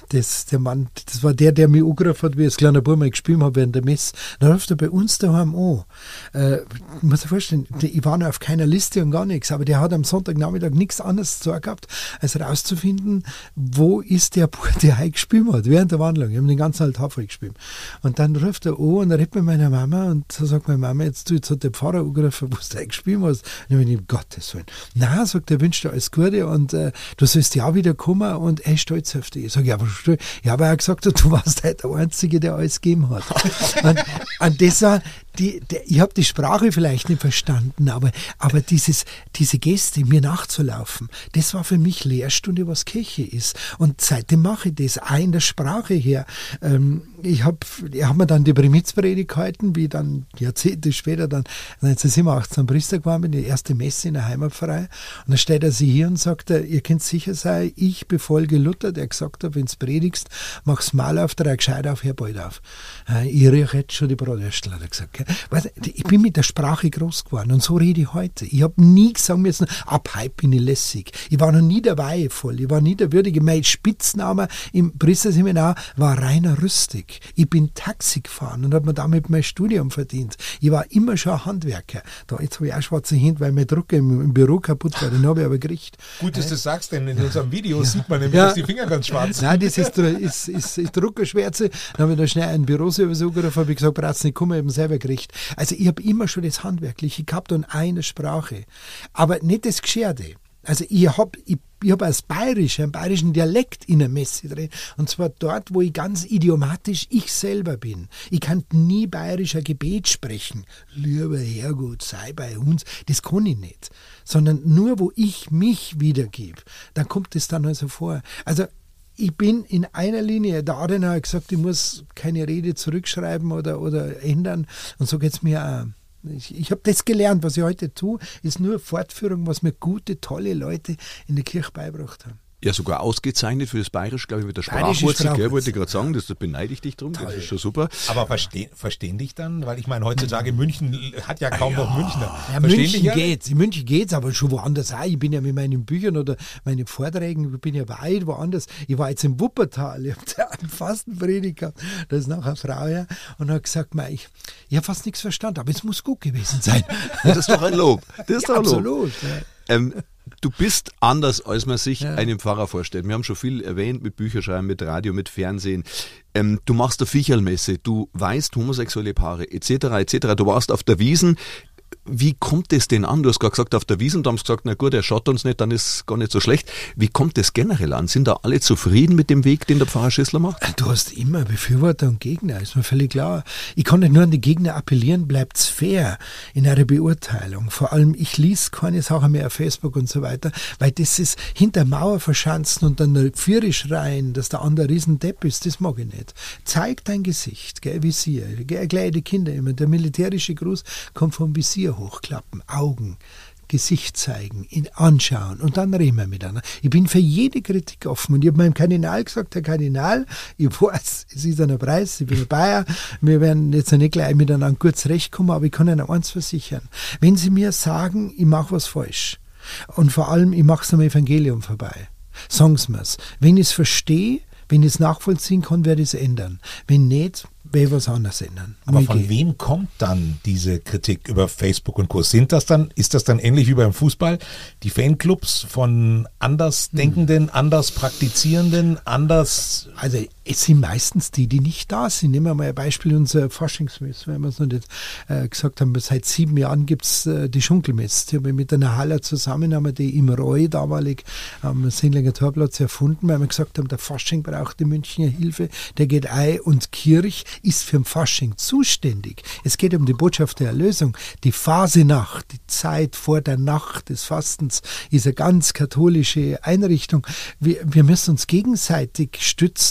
das, der Mann, das war der, der mich angerufen hat, wie ich als kleiner Bub mal gespielt habe während der Messe. Dann ruft er bei uns daheim an. Äh, muss ich vorstellen, ich war noch auf keiner Liste und gar nichts, aber der hat am Sonntagnachmittag nichts anderes zu tun gehabt, als herauszufinden, wo ist der Bub, der heute gespielt hat, während der Wandlung. Wir haben den ganzen Altar voll gespielt. Und dann ruft er an und er redet mit meiner Mama und so sagt meine Mama, jetzt, du, jetzt hat der Pfarrer angerufen, wo du heute gespielt hast. Und ich bin, um Gottes Willen. Nein, sagt er, wünscht dir alles Gute und äh, du sollst ja auch wieder kommen und er ist stolz auf dich. Ich sage, ja, aber ja, aber er hat gesagt, du warst halt der Einzige, der alles gegeben hat. und, und das war, die, die, ich habe die Sprache vielleicht nicht verstanden, aber, aber dieses, diese Geste, mir nachzulaufen, das war für mich Lehrstunde, was Kirche ist. Und seitdem mache ich das auch in der Sprache her. Ähm, ich habe ich hab mir dann die Primitzpredigt gehalten, wie ich dann Jahrzehnte später dann neunzehnhundertsiebenundachtzig Priester geworden bin, die erste Messe in der Heimatpfarrei. Und dann steht er sich hier und sagt, ihr könnt sicher sein, ich befolge Luther, der gesagt hat, wenn du predigst, mach's mal auf, drei gescheit auf, hör bald auf. Ich rieche jetzt schon die Bratwürstel, hat er gesagt. Weißt, ich bin mit der Sprache groß geworden und so rede ich heute. Ich habe nie sagen müssen, ab heute bin ich lässig. Ich war noch nie der Weihevoll, ich war nie der Würdige. Mein Spitzname im Priesterseminar war Rainer Rüstig. Ich bin Taxi gefahren und habe mir damit mein Studium verdient. Ich war immer schon ein Handwerker. Da, jetzt habe ich auch schwarze Hände, weil mein Drucker im, im Büro kaputt war. Den habe ich aber gekriegt. Gut, dass du das sagst, denn in unserem Video ja. sieht man nämlich, ja. dass die Finger ganz schwarz sind. Nein, das ist, ist, ist, ist Druckerschwärze. Dann habe ich da schnell ein Büroservice angerufen, habe ich gesagt, brauchst du nicht kommen, ich habe ihn selber gekriegt. Also ich habe immer schon das Handwerkliche gehabt und eine Sprache. Aber nicht das Gescherde. Also ich habe ich, ich hab als Bayerisch, einen bayerischen Dialekt in der Messe drin. Und zwar dort, wo ich ganz idiomatisch ich selber bin. Ich kann nie bayerischer Gebet sprechen. Lieber Herrgott, sei bei uns. Das kann ich nicht. Sondern nur, wo ich mich wiedergebe. Dann kommt das dann also vor. Also ich bin in einer Linie, der Adenauer hat gesagt, ich muss keine Rede zurückschreiben oder, oder ändern. Und so geht es mir auch. Ich, ich habe das gelernt, was ich heute tue, ist nur Fortführung, was mir gute, tolle Leute in der Kirche beigebracht haben. Ja, sogar ausgezeichnet für das Bayerisch, glaube ich, mit der Bayerische Sprachwurzel, gell, wollte ich gerade sagen, das beneide ich dich drum, Toll. Das ist schon super. Aber verstehen, verstehen dich dann? Weil ich meine, heutzutage München hat ja kaum ja. noch Münchner. Ja, München ja? geht's, in München geht's, aber schon woanders auch. Ich bin ja mit meinen Büchern oder meinen Vorträgen, ich bin ja weit woanders. Ich war jetzt im Wuppertal, ich habe einen Fastenpredigt gehabt, da ist nachher eine Frau her und hat gesagt, ich, ich habe fast nichts verstanden, aber es muss gut gewesen sein. Das ist doch ein Lob. Das ist ja, doch ein Lob. Absolut. Ja. Ähm, Du bist anders, als man sich ja. einen Pfarrer vorstellt. Wir haben schon viel erwähnt mit Bücherschreiben, mit Radio, mit Fernsehen. Ähm, du machst eine Viecherlmesse, du weißt homosexuelle Paare et cetera et cetera. Du warst auf der Wiesn. Wie kommt es denn an? Du hast gerade gesagt, auf der Wiesn, da haben sie gesagt, na gut, er schaut uns nicht, dann ist es gar nicht so schlecht. Wie kommt es generell an? Sind da alle zufrieden mit dem Weg, den der Pfarrer Schissler macht? Du hast immer Befürworter und Gegner, ist mir völlig klar. Ich kann nicht nur an die Gegner appellieren, bleibt's fair in eurer Beurteilung. Vor allem, ich lese keine Sachen mehr auf Facebook und so weiter, weil das ist hinter Mauer verschanzen und dann Viere schreien, dass der andere Riesendepp ist, das mag ich nicht. Zeig dein Gesicht, gell, Visier. Gleich die Kinder immer. Der militärische Gruß kommt vom Visier hochklappen, Augen, Gesicht zeigen, ihn anschauen und dann reden wir miteinander. Ich bin für jede Kritik offen und ich habe meinem Kardinal gesagt, Herr Kardinal, ich weiß, es ist ein Preis, ich bin ein Bayer, wir werden jetzt nicht gleich miteinander gut zurechtkommen, aber ich kann Ihnen eins versichern, wenn Sie mir sagen, ich mache was falsch und vor allem, ich mache es am Evangelium vorbei, sagen Sie mir's. Wenn ich es verstehe, wenn ich es nachvollziehen kann, werde ich es ändern. Wenn nicht, werde ich was anderes ändern. Aber von geht. Wem kommt dann diese Kritik über Facebook und Co.? Sind das dann, ist das dann ähnlich wie beim Fußball? Die Fanclubs von Andersdenkenden, hm. anders Praktizierenden, anders... Also es sind meistens die, die nicht da sind. Nehmen wir mal ein Beispiel, unser Faschingsmess, weil wir es noch nicht äh, gesagt haben, seit sieben Jahren gibt es äh, die Schunkelmess. Die haben wir mit einer Haller zusammen, haben wir die im Reu damalig am Sendlinger Torplatz erfunden, weil wir gesagt haben, der Fasching braucht die Münchner Hilfe, der geht ein und Kirch ist für den Fasching zuständig. Es geht um die Botschaft der Erlösung. Die Fasenacht, die Zeit vor der Nacht des Fastens ist eine ganz katholische Einrichtung. Wir, wir müssen uns gegenseitig stützen und wir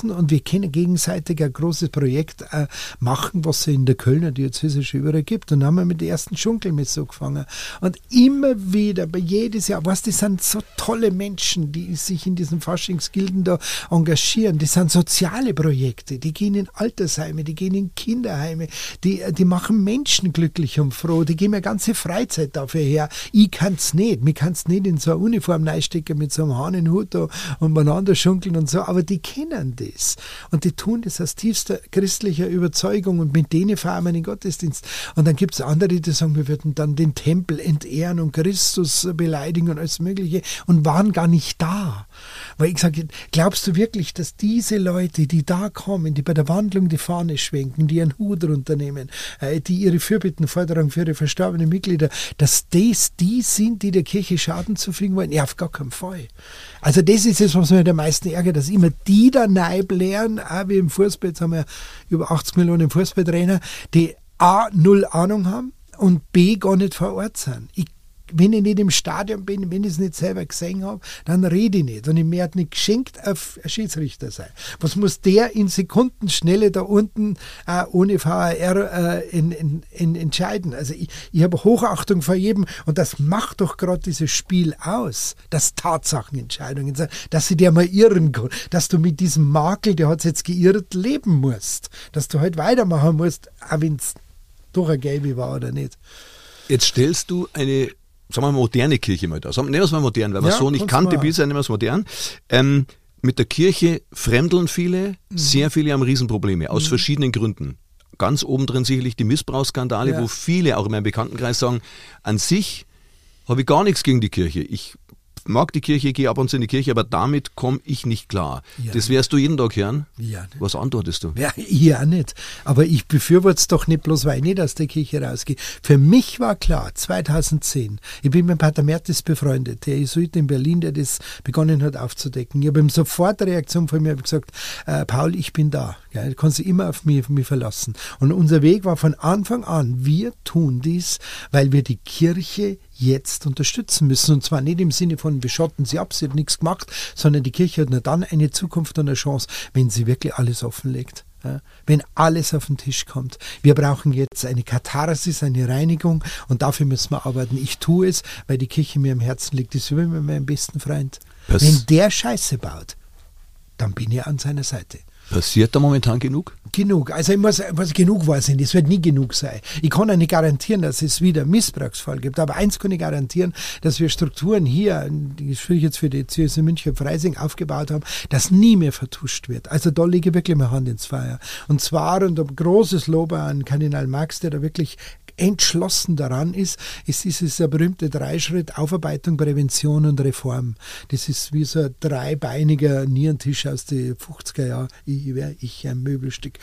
können gegenseitig ein großes Projekt äh, machen, was es in der Kölner Diözese schon überall gibt. Und dann haben wir mit den ersten Schunkelmesse angefangen. Und immer wieder, bei jedes Jahr, weißt du, das sind so tolle Menschen, die sich in diesen Faschingsgilden da engagieren. Das sind soziale Projekte, die gehen in Altersheime, die gehen in Kinderheime, die, die machen Menschen glücklich und froh, die geben eine ganze Freizeit dafür her. Ich kann es nicht, mir kann es nicht in so eine Uniform reinstecken mit so einem Hahnenhut da und miteinander schunkeln und so, aber die kennen das. Und die tun das aus tiefster christlicher Überzeugung und mit denen fahren wir den Gottesdienst. Und dann gibt es andere, die sagen, wir würden dann den Tempel entehren und Christus beleidigen und alles Mögliche und waren gar nicht da. Weil ich sage, glaubst du wirklich, dass diese Leute, die da kommen, die bei der Wandlung die Fahne schwenken, die ihren Hut runternehmen, die ihre Fürbitten fordern für ihre verstorbenen Mitglieder, dass das die sind, die der Kirche Schaden zufügen wollen? Ja, auf gar keinen Fall. Also das ist es, was mir am meisten ärgert, dass immer die da lehren, auch wie im Fußball, jetzt haben wir über achtzig Millionen Fußballtrainer, die A, null Ahnung haben und B, gar nicht vor Ort sind. Ich Wenn ich nicht im Stadion bin, wenn ich es nicht selber gesehen habe, dann rede ich nicht. Und ich werde nicht geschenkt auf ein Schiedsrichter sein. Was muss der in Sekundenschnelle da unten äh, ohne V A R äh, in, in, in entscheiden? Also ich, ich habe Hochachtung vor jedem und das macht doch gerade dieses Spiel aus, dass Tatsachenentscheidungen sind, dass sie dir mal irren kann, dass du mit diesem Makel, der hat es jetzt geirrt, leben musst. Dass du halt weitermachen musst, auch wenn es doch ein Gelbe war oder nicht. Jetzt stellst du eine, sagen wir mal, moderne Kirche mal da. Nehmen wir es mal modern, weil wir Ja, so nicht kannte bisher, nehmen wir es modern. Ähm, mit der Kirche fremdeln viele, mhm. sehr viele haben Riesenprobleme, aus mhm. verschiedenen Gründen. Ganz oben drin sicherlich die Missbrauchsskandale, ja. wo viele auch in meinem Bekanntenkreis sagen, an sich habe ich gar nichts gegen die Kirche. Ich mag die Kirche, gehe ab und zu in die Kirche, aber damit komme ich nicht klar. Ja. Das wirst du jeden Tag hören. Ja. Was antwortest du? Ja, ich auch nicht. Aber ich befürworte es doch nicht bloß, weil ich nicht aus der Kirche rausgehe. Für mich war klar, zweitausendzehn, ich bin mit Pater Mertes befreundet, der Jesuit in Berlin, der das begonnen hat aufzudecken. Ich habe ihm sofort eine Reaktion von mir gesagt, äh, Paul, ich bin da. Ja, du kannst dich immer auf mich, auf mich verlassen. Und unser Weg war von Anfang an, wir tun dies, weil wir die Kirche jetzt unterstützen müssen. Und zwar nicht im Sinne von, wir schotten sie ab, sie hat nichts gemacht, sondern die Kirche hat nur dann eine Zukunft und eine Chance, wenn sie wirklich alles offenlegt. Ja, wenn alles auf den Tisch kommt. Wir brauchen jetzt eine Katharsis, eine Reinigung und dafür müssen wir arbeiten. Ich tue es, weil die Kirche mir am Herzen liegt. Das ist wie mit meinem besten Freund. Pass- wenn der Scheiße baut, dann bin ich an seiner Seite. Passiert da momentan genug? Genug. Also ich muss, was genug war sein, das wird nie genug sein. Ich kann auch nicht garantieren, dass es wieder einen Missbrauchsfall gibt, aber eins kann ich garantieren, dass wir Strukturen hier, die ich jetzt für die Diözese München und Freising aufgebaut haben, dass nie mehr vertuscht wird. Also da lege ich wirklich meine Hand ins Feuer. Und zwar, und ein großes Lob an Kardinal Marx, der da wirklich entschlossen daran ist, ist dieses berühmte Dreischritt Aufarbeitung, Prävention und Reform. Das ist wie so ein dreibeiniger Nierentisch aus den fünfziger Jahren. Ich wäre ich ein Möbelstück,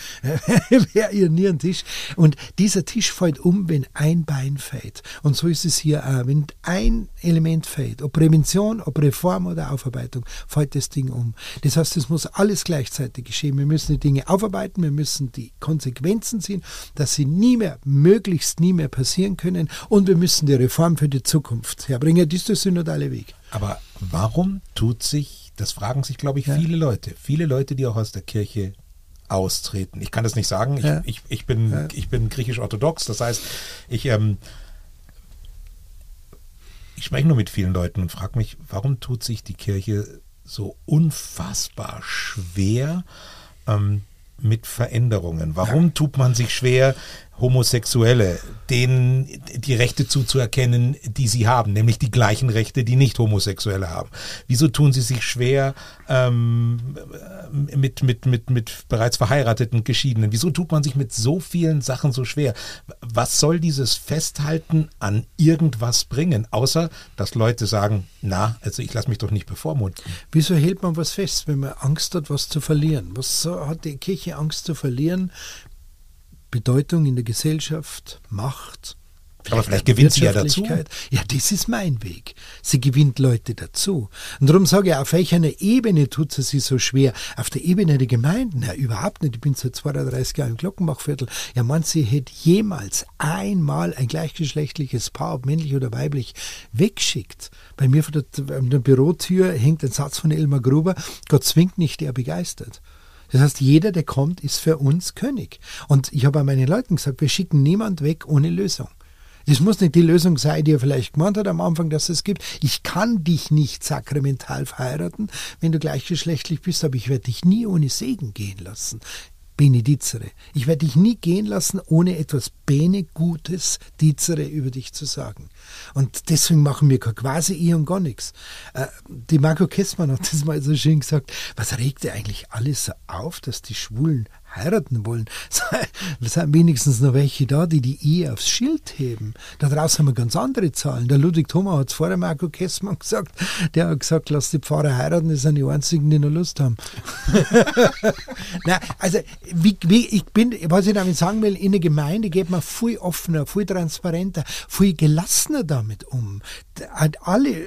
wäre ihr Nierentisch. Und dieser Tisch fällt um, wenn ein Bein fällt. Und so ist es hier auch. Wenn ein Element fällt, ob Prävention, ob Reform oder Aufarbeitung, fällt das Ding um. Das heißt, es muss alles gleichzeitig geschehen. Wir müssen die Dinge aufarbeiten, wir müssen die Konsequenzen ziehen, dass sie nie mehr, möglichst nie mehr passieren können und wir müssen die Reform für die Zukunft herbringen. Das ist der synodale Weg. Aber warum tut sich, das fragen sich, glaube ich, Ja. viele Leute, viele Leute, die auch aus der Kirche austreten. Ich kann das nicht sagen, ich, Ja. ich, ich, bin, Ja. ich bin griechisch-orthodox, das heißt, ich, ähm, ich spreche nur mit vielen Leuten und frage mich, warum tut sich die Kirche so unfassbar schwer ähm, mit Veränderungen? Warum tut man sich schwer, Homosexuelle denen die Rechte zuzuerkennen, die sie haben, nämlich die gleichen Rechte, die Nicht-Homosexuelle haben? Wieso tun sie sich schwer ähm, mit, mit, mit, mit bereits verheirateten Geschiedenen? Wieso tut man sich mit so vielen Sachen so schwer? Was soll dieses Festhalten an irgendwas bringen, außer dass Leute sagen, na, also ich lasse mich doch nicht bevormunden. Wieso hält man was fest, wenn man Angst hat, was zu verlieren? Was hat die Kirche Angst zu verlieren? Bedeutung in der Gesellschaft, Macht. Aber vielleicht gewinnt sie ja dazu. Wirtschaftlichkeit. Ja, das ist mein Weg. Sie gewinnt Leute dazu. Und darum sage ich, auf welcher Ebene tut sie sich so schwer? Auf der Ebene der Gemeinden? Ja, überhaupt nicht. Ich bin seit zweiunddreißig Jahren im Glockenbachviertel. Ja, man, sie hätte jemals einmal ein gleichgeschlechtliches Paar, ob männlich oder weiblich, weggeschickt. Bei mir vor der, an der Bürotür hängt ein Satz von Elmar Gruber: Gott zwingt nicht, er begeistert. Das heißt, jeder, der kommt, ist für uns König. Und ich habe auch meinen Leuten gesagt, wir schicken niemand weg ohne Lösung. Das muss nicht die Lösung sein, die er vielleicht gemeint hat am Anfang, dass es gibt. Ich kann dich nicht sakramental verheiraten, wenn du gleichgeschlechtlich bist, aber ich werde dich nie ohne Segen gehen lassen. Benedizere. Ich werde dich nie gehen lassen, ohne etwas Bene Gutes, Dizere über dich zu sagen. Und deswegen machen wir quasi eh und gar nichts. Äh, die Marco Kessmann hat das mal so schön gesagt, was regt dir eigentlich alles so auf, dass die Schwulen heiraten wollen? Es sind wenigstens noch welche da, die die Ehe aufs Schild heben. Da draußen haben wir ganz andere Zahlen. Der Ludwig Thoma hat es vor der Marco Kessmann gesagt, der hat gesagt, lass die Pfarrer heiraten, das sind die einzigen, die noch Lust haben. Nein, also wie, wie, ich bin, was ich damit sagen will, in der Gemeinde geht man viel offener, viel transparenter, viel gelassener damit um. Alle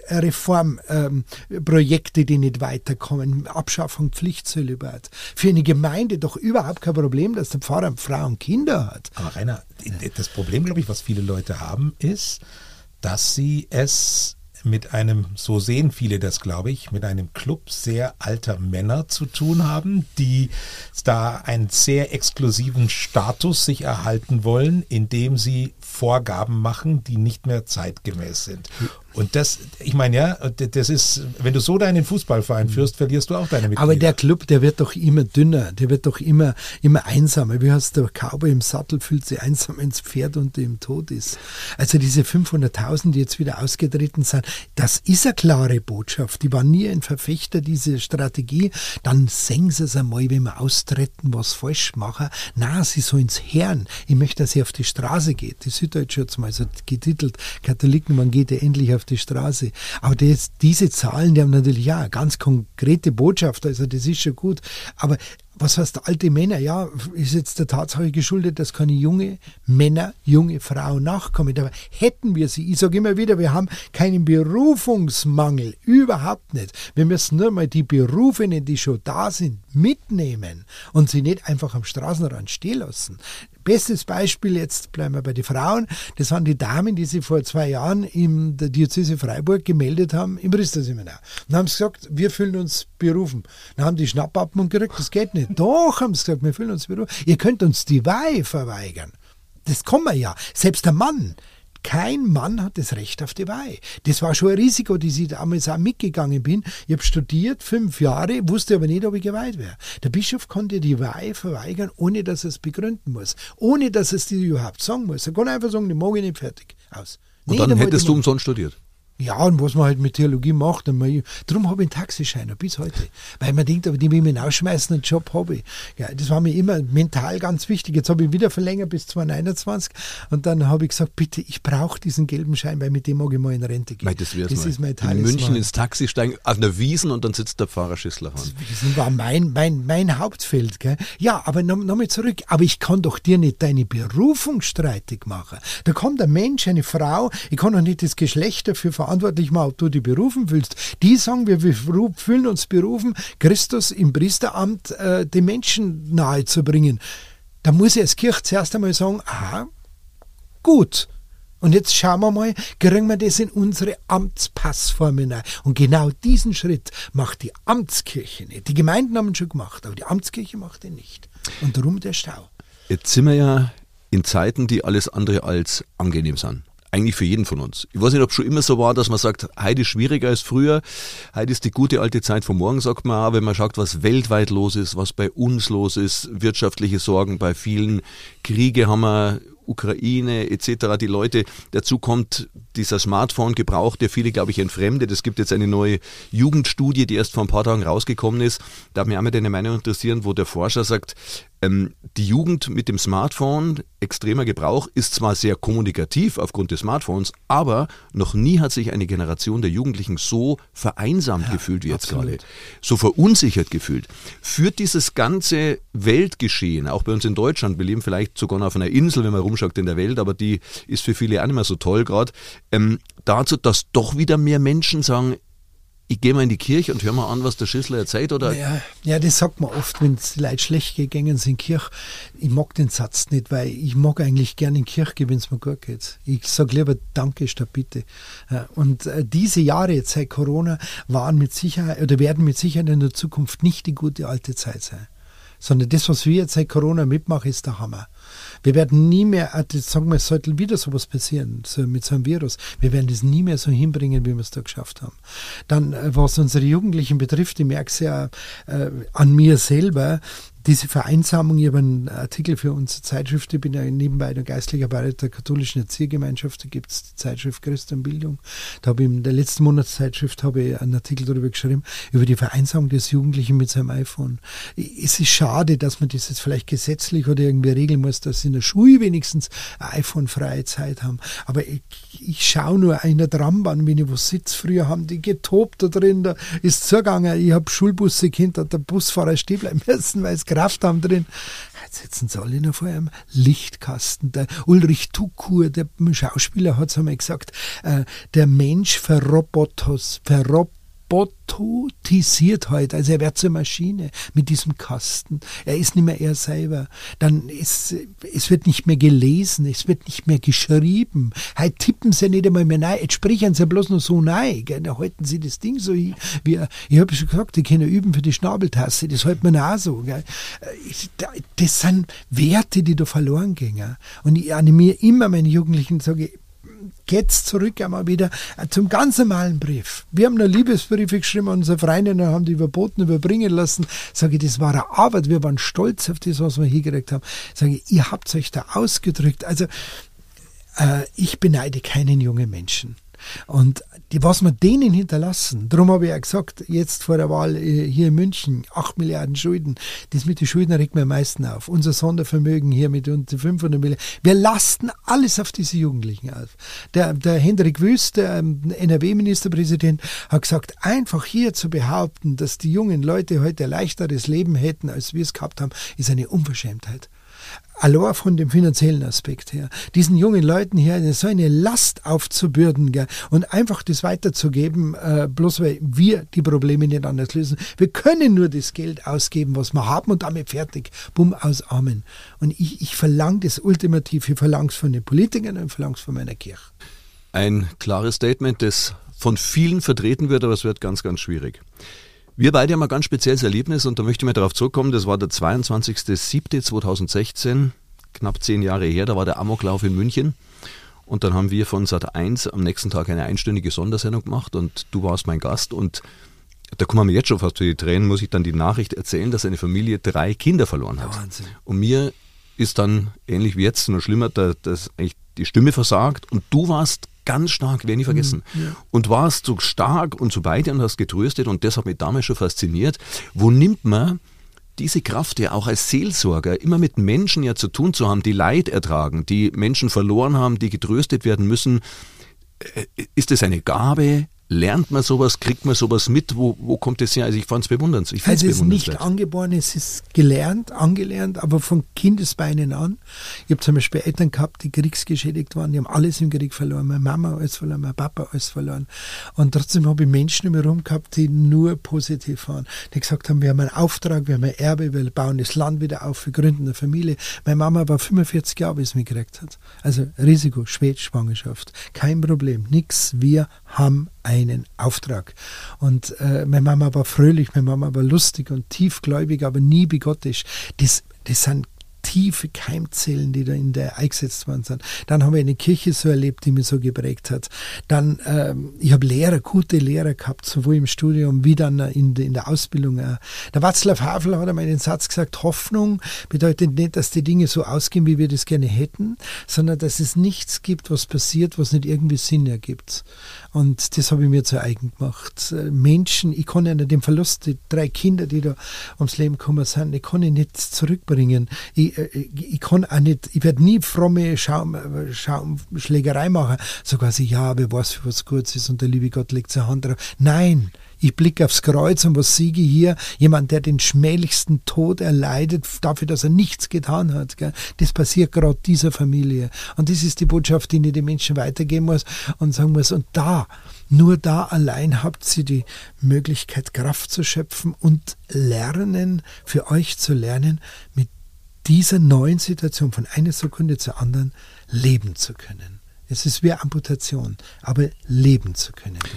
Reformprojekte, ähm, die nicht weiterkommen, Abschaffung Pflichtzölibat, für eine Gemeinde doch überhaupt kein Problem, dass der Pfarrer Frau und Kinder hat. Aber Rainer, das Problem, glaube ich, was viele Leute haben, ist, dass sie es mit einem, so sehen viele das, glaube ich, mit einem Club sehr alter Männer zu tun haben, die da einen sehr exklusiven Status sich erhalten wollen, indem sie Vorgaben machen, die nicht mehr zeitgemäß sind. Und das, ich meine, ja, das ist, wenn du so deinen Fußballverein führst, verlierst du auch deine Mitglieder. Aber der Club, der wird doch immer dünner, der wird doch immer, immer einsamer. Wie heißt der Cowboy im Sattel, fühlt sich einsam, wenn das Pferd unter ihm tot ist. Also diese fünfhunderttausend, die jetzt wieder ausgetreten sind, das ist eine klare Botschaft. Die waren nie ein Verfechter dieser Strategie. Dann singen sie es einmal, wenn wir austreten, was falsch machen. Na, sie sollen ins Herren. Ich möchte, dass sie auf die Straße geht. Die Süddeutsche hat es mal so getitelt, Katholiken, man geht ja endlich auf die Straße. Aber das, diese Zahlen, die haben natürlich auch eine ganz konkrete Botschaft, also das ist schon gut. Aber was heißt alte Männer? Ja, ist jetzt der Tatsache geschuldet, dass keine junge Männer, junge Frauen nachkommen. Aber hätten wir sie, ich sage immer wieder, wir haben keinen Berufungsmangel, überhaupt nicht. Wir müssen nur mal die Berufenen, die schon da sind, mitnehmen und sie nicht einfach am Straßenrand stehen lassen. Bestes Beispiel, jetzt bleiben wir bei den Frauen, das waren die Damen, die sich vor zwei Jahren in der Diözese Freiburg gemeldet haben im Priesterseminar. Dann haben sie gesagt, wir fühlen uns berufen. Dann haben die Schnappatmung gekriegt, das geht nicht. Doch, haben sie gesagt, wir fühlen uns berufen. Ihr könnt uns die Weihe verweigern. Das kann man ja. Selbst der Mann. Kein Mann hat das Recht auf die Weihe. Das war schon ein Risiko, das ich damals auch mitgegangen bin. Ich habe studiert, fünf Jahre, wusste aber nicht, ob ich geweiht wäre. Der Bischof konnte die Weihe verweigern, ohne dass er es begründen muss. Ohne dass er es dir überhaupt sagen muss. Er kann einfach sagen, die mag ich nicht, fertig. Aus. Und dann hättest du umsonst studiert? Ja, und was man halt mit Theologie macht. Darum habe ich einen Taxischein, bis heute. Weil man denkt, aber die will mich rausschmeißen, einen Job habe ich. Ja, das war mir immer mental ganz wichtig. Jetzt habe ich wieder verlängert bis zweitausendeinundzwanzig. Und dann habe ich gesagt, bitte, ich brauche diesen gelben Schein, weil mit dem mag ich mal in Rente gehen. Mei, das wär's das mal. ist mein In München ins Taxi steigen, auf einer Wiesen und dann sitzt der Pfarrer Schisslerhahn. Das war mein, mein, mein Hauptfeld. Gell? Ja, aber nochmal noch zurück. Aber ich kann doch dir nicht deine Berufung streitig machen. Da kommt ein Mensch, eine Frau, ich kann doch nicht das Geschlecht dafür verantwortlich machen, ob du dich berufen fühlst. Die sagen, wir, wir fühlen uns berufen, Christus im Priesteramt äh, den Menschen nahe zu bringen. Da muss ich als Kirche zuerst einmal sagen, aha, gut. Und jetzt schauen wir mal, kriegen wir das in unsere Amtspassformen rein. Und genau diesen Schritt macht die Amtskirche nicht. Die Gemeinden haben ihn schon gemacht, aber die Amtskirche macht ihn nicht. Und darum der Stau. Jetzt sind wir ja in Zeiten, die alles andere als angenehm sind. Eigentlich für jeden von uns. Ich weiß nicht, ob es schon immer so war, dass man sagt, heute ist schwieriger als früher, heute ist die gute alte Zeit von morgen, sagt man auch, wenn man schaut, was weltweit los ist, was bei uns los ist, wirtschaftliche Sorgen bei vielen, Kriege haben wir, Ukraine et cetera. Die Leute, dazu kommt dieser Smartphone-Gebrauch, der viele, glaube ich, entfremdet. Es gibt jetzt eine neue Jugendstudie, die erst vor ein paar Tagen rausgekommen ist. Da hat mich auch mal deine Meinung interessieren, wo der Forscher sagt, ähm, die Jugend mit dem Smartphone, extremer Gebrauch, ist zwar sehr kommunikativ aufgrund des Smartphones, aber noch nie hat sich eine Generation der Jugendlichen so vereinsamt ja, gefühlt wie jetzt absolut. Gerade. So verunsichert gefühlt. Führt dieses ganze Weltgeschehen, auch bei uns in Deutschland, wir leben vielleicht sogar noch auf einer Insel, wenn man rumschaut in der Welt, aber die ist für viele auch nicht mehr so toll gerade, ähm, dazu, dass doch wieder mehr Menschen sagen, ich gehe mal in die Kirche und höre mal an, was der Schissler erzählt, oder? Ja, ja, das sagt man oft, wenn es Leute schlecht gegangen sind in die Kirche. Ich mag den Satz nicht, weil ich mag eigentlich gerne in die Kirche gehen, wenn es mir gut geht. Ich sage lieber Danke statt Bitte. Und diese Jahre jetzt seit Corona waren mit Sicherheit oder werden mit Sicherheit in der Zukunft nicht die gute alte Zeit sein. sondern das, was wir jetzt seit Corona mitmachen, ist der Hammer. Wir werden nie mehr, das sagen wir, es sollte wieder sowas passieren, so mit so einem Virus. Wir werden das nie mehr so hinbringen, wie wir es da geschafft haben. Dann, was unsere Jugendlichen betrifft, ich merke es ja äh, an mir selber, diese Vereinsamung, ich habe einen Artikel für unsere Zeitschrift, ich bin ja nebenbei der geistliche Beirat der katholischen Erziehergemeinschaft, da gibt es die Zeitschrift Christ und Bildung. Da habe ich in der letzten Monatszeitschrift habe ich einen Artikel darüber geschrieben, über die Vereinsamung des Jugendlichen mit seinem iPhone. Es ist schade, dass man das jetzt vielleicht gesetzlich oder irgendwie regeln muss, dass sie in der Schule wenigstens eine iPhone-freie Zeit haben. Aber ich, ich schaue nur in der Trambahn, wenn ich wo sitze, früher haben die getobt da drin, da ist zugegangen, ich habe Schulbusse gekannt, hat der Busfahrer stehen bleiben müssen, weil es Kraft haben drin. Jetzt sitzen sie alle noch vor einem Lichtkasten. Der Ulrich Tukur, der Schauspieler, hat es einmal gesagt, äh, der Mensch verrobotos, verrobotisiert heute. Also er wird zur Maschine mit diesem Kasten. Er ist nicht mehr er selber. Dann ist, es wird nicht mehr gelesen, es wird nicht mehr geschrieben. Heute tippen sie nicht einmal mehr rein. Jetzt sprechen sie bloß noch so rein. Gell? Dann halten sie das Ding so hin. Wie, ich habe schon gesagt, die können üben für die Schnabeltasse. Das hält man auch so. Gell? Das sind Werte, die da verloren gehen. Und ich animiere immer meine Jugendlichen, sage ich, geht's zurück einmal wieder zum ganz normalen Brief. Wir haben noch Liebesbriefe geschrieben an unsere Freunde, dann haben die überboten, überbringen lassen. Sage ich, das war eine Arbeit, wir waren stolz auf das, was wir hingekriegt haben. Sage ich, ihr habt euch da ausgedrückt. Also äh, ich beneide keinen jungen Menschen. Und die, was wir denen hinterlassen, darum habe ich ja gesagt, jetzt vor der Wahl hier in München, acht Milliarden Schulden, das mit den Schulden regt mir am meisten auf. Unser Sondervermögen hier mit unter fünfhundert Milliarden. Wir lasten alles auf diese Jugendlichen auf. Der, der Hendrik Wüst, der N R W-Ministerpräsident, hat gesagt, einfach hier zu behaupten, dass die jungen Leute heute ein leichteres Leben hätten, als wir es gehabt haben, ist eine Unverschämtheit. Allein von dem finanziellen Aspekt her, diesen jungen Leuten hier so eine Last aufzubürden, gell, und einfach das weiterzugeben, äh, bloß weil wir die Probleme nicht anders lösen. Wir können nur das Geld ausgeben, was wir haben und damit fertig. Bumm, ausarmen. Und ich, ich verlange das ultimativ, ich verlange es von den Politikern und ich verlange es von meiner Kirche. Ein klares Statement, das von vielen vertreten wird, aber es wird ganz, ganz schwierig. Wir beide haben ein ganz spezielles Erlebnis und da möchte ich mal darauf zurückkommen, das war der zweiundzwanzigster siebter zweitausendsechzehn, knapp zehn Jahre her, da war der Amoklauf in München und dann haben wir von Sat eins am nächsten Tag eine einstündige Sondersendung gemacht und du warst mein Gast und da kommen wir jetzt schon fast für die Tränen, muss ich dann die Nachricht erzählen, dass eine Familie drei Kinder verloren hat. Wahnsinn. Und mir ist dann, ähnlich wie jetzt, noch schlimmer, dass eigentlich die Stimme versagt und du warst ganz stark, werde ich nie vergessen. Ja. Und warst so stark und so bei dir und hast getröstet und das hat mich damals schon fasziniert. Wo nimmt man diese Kraft ja auch als Seelsorger, immer mit Menschen ja zu tun zu haben, die Leid ertragen, die Menschen verloren haben, die getröstet werden müssen? Ist das eine Gabe? Lernt man sowas? Kriegt man sowas mit? Wo, wo kommt das her? Also ich fand es bewundernswert. Ich also es ist nicht angeboren, es ist gelernt, angelernt, aber von Kindesbeinen an. Ich habe zum Beispiel Eltern gehabt, die kriegsgeschädigt waren, die haben alles im Krieg verloren. Meine Mama alles verloren, mein Papa alles verloren. Und trotzdem habe ich Menschen um mich herum gehabt, die nur positiv waren. Die gesagt haben, wir haben einen Auftrag, wir haben ein Erbe, wir bauen das Land wieder auf, wir gründen eine Familie. Meine Mama war fünfundvierzig Jahre, bis sie mich gekriegt hat. Also Risiko, Spätschwangerschaft, kein Problem, nix. Wir haben einen Auftrag. Und äh, meine Mama war fröhlich, meine Mama war lustig und tiefgläubig, aber nie bigottisch. Das, das sind tiefe Keimzellen, die da in der eingesetzt worden sind. Dann habe ich eine Kirche so erlebt, die mich so geprägt hat. Dann, ähm, ich habe Lehrer, gute Lehrer gehabt, sowohl im Studium wie dann in, in der Ausbildung. Äh. Der Václav Havel hat einmal den Satz gesagt, Hoffnung bedeutet nicht, dass die Dinge so ausgehen, wie wir das gerne hätten, sondern dass es nichts gibt, was passiert, was nicht irgendwie Sinn ergibt. Und das habe ich mir zu eigen gemacht. Menschen, ich kann ja nicht den Verlust, die drei Kinder, die da ums Leben gekommen sind, ich kann ihn nicht zurückbringen. Ich, ich kann auch nicht, ich werde nie fromme Schaum, Schaumschlägerei machen, so quasi, ja, aber ich weiß, was gut ist und der liebe Gott legt seine Hand drauf. Nein, ich blicke aufs Kreuz und was siege hier? Jemand, der den schmählichsten Tod erleidet, dafür, dass er nichts getan hat. Gell? Das passiert gerade dieser Familie. Und das ist die Botschaft, die ich den Menschen weitergeben muss und sagen muss, und da, nur da allein habt ihr die Möglichkeit, Kraft zu schöpfen und lernen, für euch zu lernen, mit dieser neuen Situation von einer Sekunde zur anderen leben zu können. Es ist wie Amputation, aber leben zu können damit.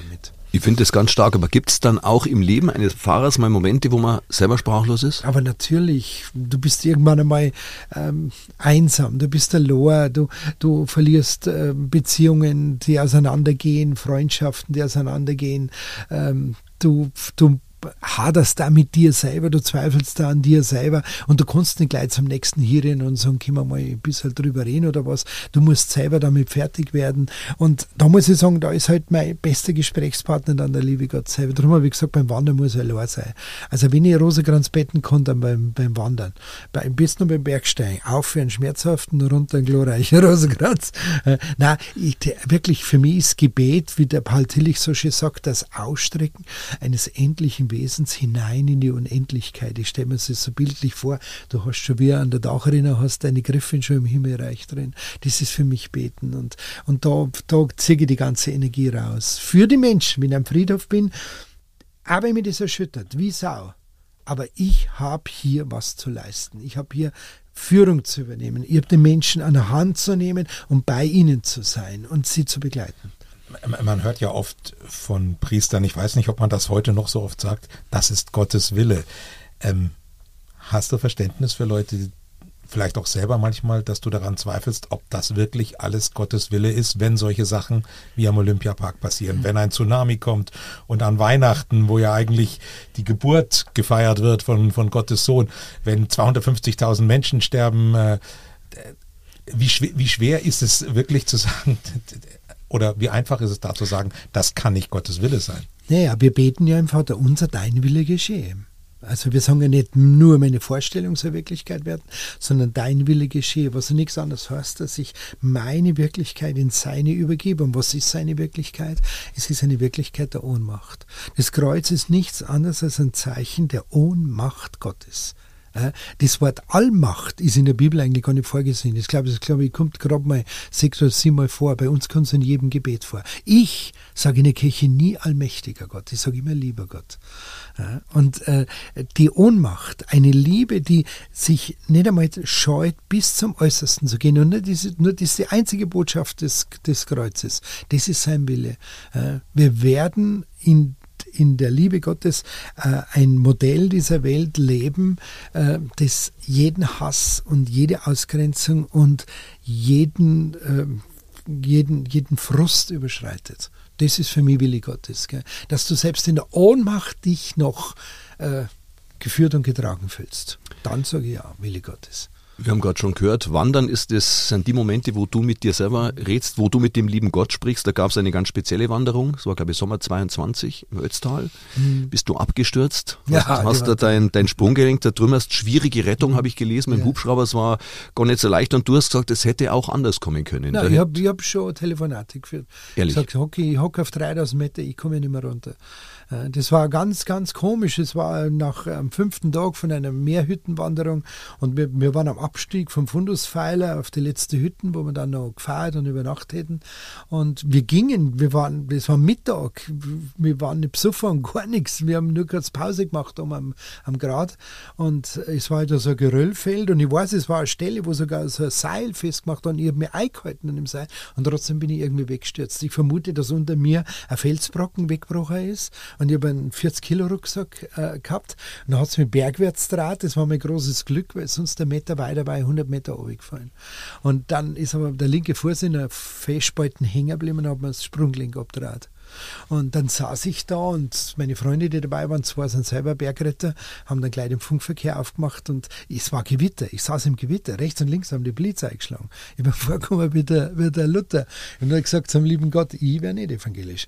Ich finde das ganz stark, aber gibt es dann auch im Leben eines Fahrers mal Momente, wo man selber sprachlos ist? Aber natürlich, du bist irgendwann einmal ähm, einsam, du bist allein, du, du verlierst äh, Beziehungen, die auseinandergehen, Freundschaften, die auseinandergehen, ähm, du, du haderst da mit dir selber, du zweifelst da an dir selber und du kannst nicht gleich zum nächsten hierhin und sagen, können wir mal ein bisschen drüber reden oder was. Du musst selber damit fertig werden. Und da muss ich sagen, da ist halt mein bester Gesprächspartner dann der liebe Gott selber. Darum habe ich gesagt, beim Wandern muss er allein sein. Also wenn ich Rosenkranz betten kann, dann beim, beim Wandern. Am besten noch beim Bergsteigen. Auf für einen schmerzhaften, runter einen glorreichen Rosenkranz. Äh, nein, ich, wirklich für mich ist Gebet, wie der Paul Tillich so schön sagt, das Ausstrecken eines endlichen Wesens hinein in die Unendlichkeit. Ich stelle mir das so bildlich vor, du hast schon wie an der Dachrinne, hast deine Griffin schon im Himmelreich drin. Das ist für mich Beten und, und da, da ziehe ich die ganze Energie raus. Für die Menschen, wenn ich am Friedhof bin, auch wenn mich das erschüttert, wie Sau. Aber ich habe hier was zu leisten. Ich habe hier Führung zu übernehmen. Ich habe den Menschen an der Hand zu nehmen und bei ihnen zu sein und sie zu begleiten. Man hört ja oft von Priestern, ich weiß nicht, ob man das heute noch so oft sagt, das ist Gottes Wille. Ähm, hast du Verständnis für Leute, vielleicht auch selber manchmal, dass du daran zweifelst, ob das wirklich alles Gottes Wille ist, wenn solche Sachen wie am Olympiapark passieren, mhm. wenn ein Tsunami kommt und an Weihnachten, wo ja eigentlich die Geburt gefeiert wird von, von Gottes Sohn, wenn zweihundertfünfzigtausend Menschen sterben, äh, wie, schwer, wie schwer ist es wirklich zu sagen, oder wie einfach ist es da zu sagen, das kann nicht Gottes Wille sein? Naja, wir beten ja im Vater unser, dein Wille geschehe. Also wir sagen ja nicht nur meine Vorstellung soll Wirklichkeit werden, sondern dein Wille geschehe, was ja nichts anderes heißt, dass ich meine Wirklichkeit in seine übergebe. Und was ist seine Wirklichkeit? Es ist eine Wirklichkeit der Ohnmacht. Das Kreuz ist nichts anderes als ein Zeichen der Ohnmacht Gottes. Das Wort Allmacht ist in der Bibel eigentlich gar nicht vorgesehen. Das glaube ich, glaube ich, kommt gerade mal sechs oder sieben Mal vor. Bei uns kommt es in jedem Gebet vor. Ich sage in der Kirche nie allmächtiger Gott, ich sage immer lieber Gott. Und äh, die Ohnmacht, eine Liebe, die sich nicht einmal scheut, bis zum Äußersten zu gehen. Und nur diese, nur diese einzige Botschaft des, des Kreuzes, das ist sein Wille. Wir werden in in der Liebe Gottes äh, ein Modell dieser Welt leben, äh, das jeden Hass und jede Ausgrenzung und jeden, äh, jeden, jeden Frust überschreitet. Das ist für mich Wille Gottes. Gell? Dass du selbst in der Ohnmacht dich noch äh, geführt und getragen fühlst. Dann sage ich ja, Wille Gottes. Wir haben gerade schon gehört, Wandern ist das, sind die Momente, wo du mit dir selber redst, wo du mit dem lieben Gott sprichst. Da gab es eine ganz spezielle Wanderung, das war glaube ich Sommer zweiundzwanzig im Ötztal. Mhm. Bist du abgestürzt? Hast, ja, hast da dein, dein Sprunggelenk da drüben, hast schwierige Rettung, habe ich gelesen, mit dem ja. Hubschrauber, es war gar nicht so leicht und du hast gesagt, es hätte auch anders kommen können. Nein, ich habe hab schon Telefonate geführt. Ehrlich? Ich habe gesagt, ich hocke auf dreitausend Meter, ich komme nicht mehr runter. Das war ganz, ganz komisch. Es war nach am fünften Tag von einer Mehrhüttenwanderung und wir, wir waren am Abstieg vom Funduspfeiler auf die letzte Hütten, wo wir dann noch gefeiert und übernachtet hätten. Und wir gingen, wir waren, es war Mittag, wir waren nicht besoffen und gar nichts. Wir haben nur kurz Pause gemacht um am, am Grat und es war halt so ein Geröllfeld und ich weiß, es war eine Stelle, wo sogar so ein Seil festgemacht war und ich habe mich eingehalten an dem Seil und trotzdem bin ich irgendwie weggestürzt. Ich vermute, dass unter mir ein Felsbrocken weggebrochen ist. Und ich habe einen vierzig Kilo Rucksack äh, gehabt. Und dann hat es mich bergwärts draht. Das war mein großes Glück, weil sonst der Meter weiter war ich hundert Meter runtergefallen. Und dann ist aber der linke Fuß in einer Festspalten hängen geblieben und hat mir das Sprunggelenk abgedraht. Und dann saß ich da und meine Freunde, die dabei waren, zwei sind selber Bergretter, haben dann gleich den Funkverkehr aufgemacht und es war Gewitter. Ich saß im Gewitter, rechts und links haben die Blitz eingeschlagen. Ich bin vorgekommen wie der, wie der Luther. Und dann gesagt zum lieben Gott, ich wäre nicht evangelisch.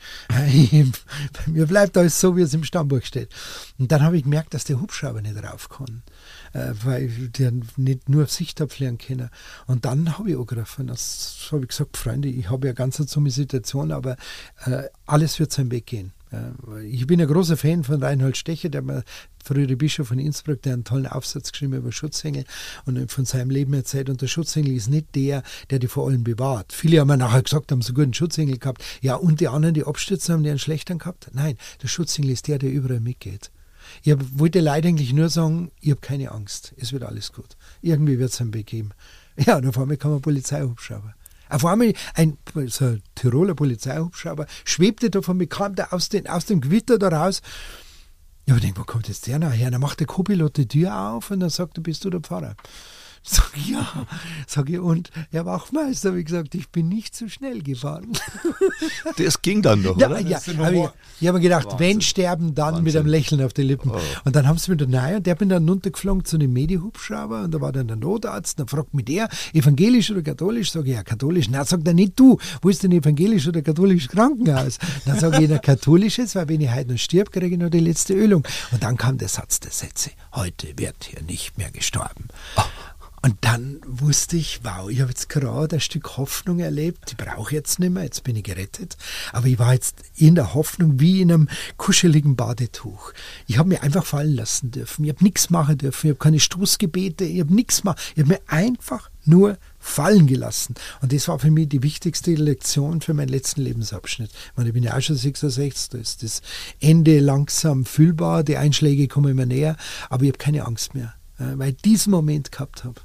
Bei mir bleibt alles so, wie es im Stammbuch steht. Und dann habe ich gemerkt, dass der Hubschrauber nicht rauf kann, weil der nicht nur auf Sicht habe fliegen können. Und dann habe ich angerufen, das habe ich gesagt, Freunde, ich habe ja ganz so eine Situation, aber äh, alles wird seinen Weg gehen. Ja, ich bin ein großer Fan von Reinhold Stecher, der mir frühere Bischof von Innsbruck, der einen tollen Aufsatz geschrieben über Schutzengel und von seinem Leben erzählt. Und der Schutzengel ist nicht der, der die vor allem bewahrt. Viele haben mir nachher gesagt, haben so guten Schutzengel gehabt. Ja, und die anderen, die abstürzen, haben die einen schlechteren gehabt? Nein, der Schutzengel ist der, der überall mitgeht. Ich wollte leider eigentlich nur sagen, ich habe keine Angst, es wird alles gut. Irgendwie wird es einen Weg geben. Ja, und auf einmal kam ein Polizeihubschrauber. Auf einmal ein, so ein Tiroler Polizeihubschrauber schwebte da von mir, kam da aus, den, aus dem Gewitter da raus. Ja, ich denke, wo kommt jetzt der nachher? Dann macht der Co-Pilot die Tür auf und dann sagt er, bist du der Pfarrer? Sag ich, ja. Sag ich, und Herr Wachmeister, habe ich gesagt, ich bin nicht so schnell gefahren. Das ging dann doch, ja, oder? Ja, hab ich, ich habe mir gedacht, Wahnsinn. Wenn sterben, dann Wahnsinn. Mit einem Lächeln auf die Lippen. Oh. Und dann haben sie mir dann nahe und der bin dann runtergeflogen zu einem Medi-Hubschrauber und da war dann der Notarzt, dann fragt mich der, evangelisch oder katholisch? Sag ich, ja, katholisch. Na, sagt er, nicht du, wo ist denn evangelisch oder katholisches Krankenhaus? Dann sage ich, ein katholisches, weil wenn ich heute noch stirb, kriege ich noch die letzte Ölung. Und dann kam der Satz der Sätze, heute wird hier nicht mehr gestorben. Oh. Und dann wusste ich, wow, ich habe jetzt gerade ein Stück Hoffnung erlebt, die brauche ich jetzt nicht mehr, jetzt bin ich gerettet. Aber ich war jetzt in der Hoffnung wie in einem kuscheligen Badetuch. Ich habe mich einfach fallen lassen dürfen, ich habe nichts machen dürfen, ich habe keine Stoßgebete, ich habe nichts machen. Ich habe mich einfach nur fallen gelassen. Und das war für mich die wichtigste Lektion für meinen letzten Lebensabschnitt. Ich meine, ich bin ja auch schon sechsundsechzig, da ist das Ende langsam fühlbar, die Einschläge kommen immer näher, aber ich habe keine Angst mehr, weil ich diesen Moment gehabt habe.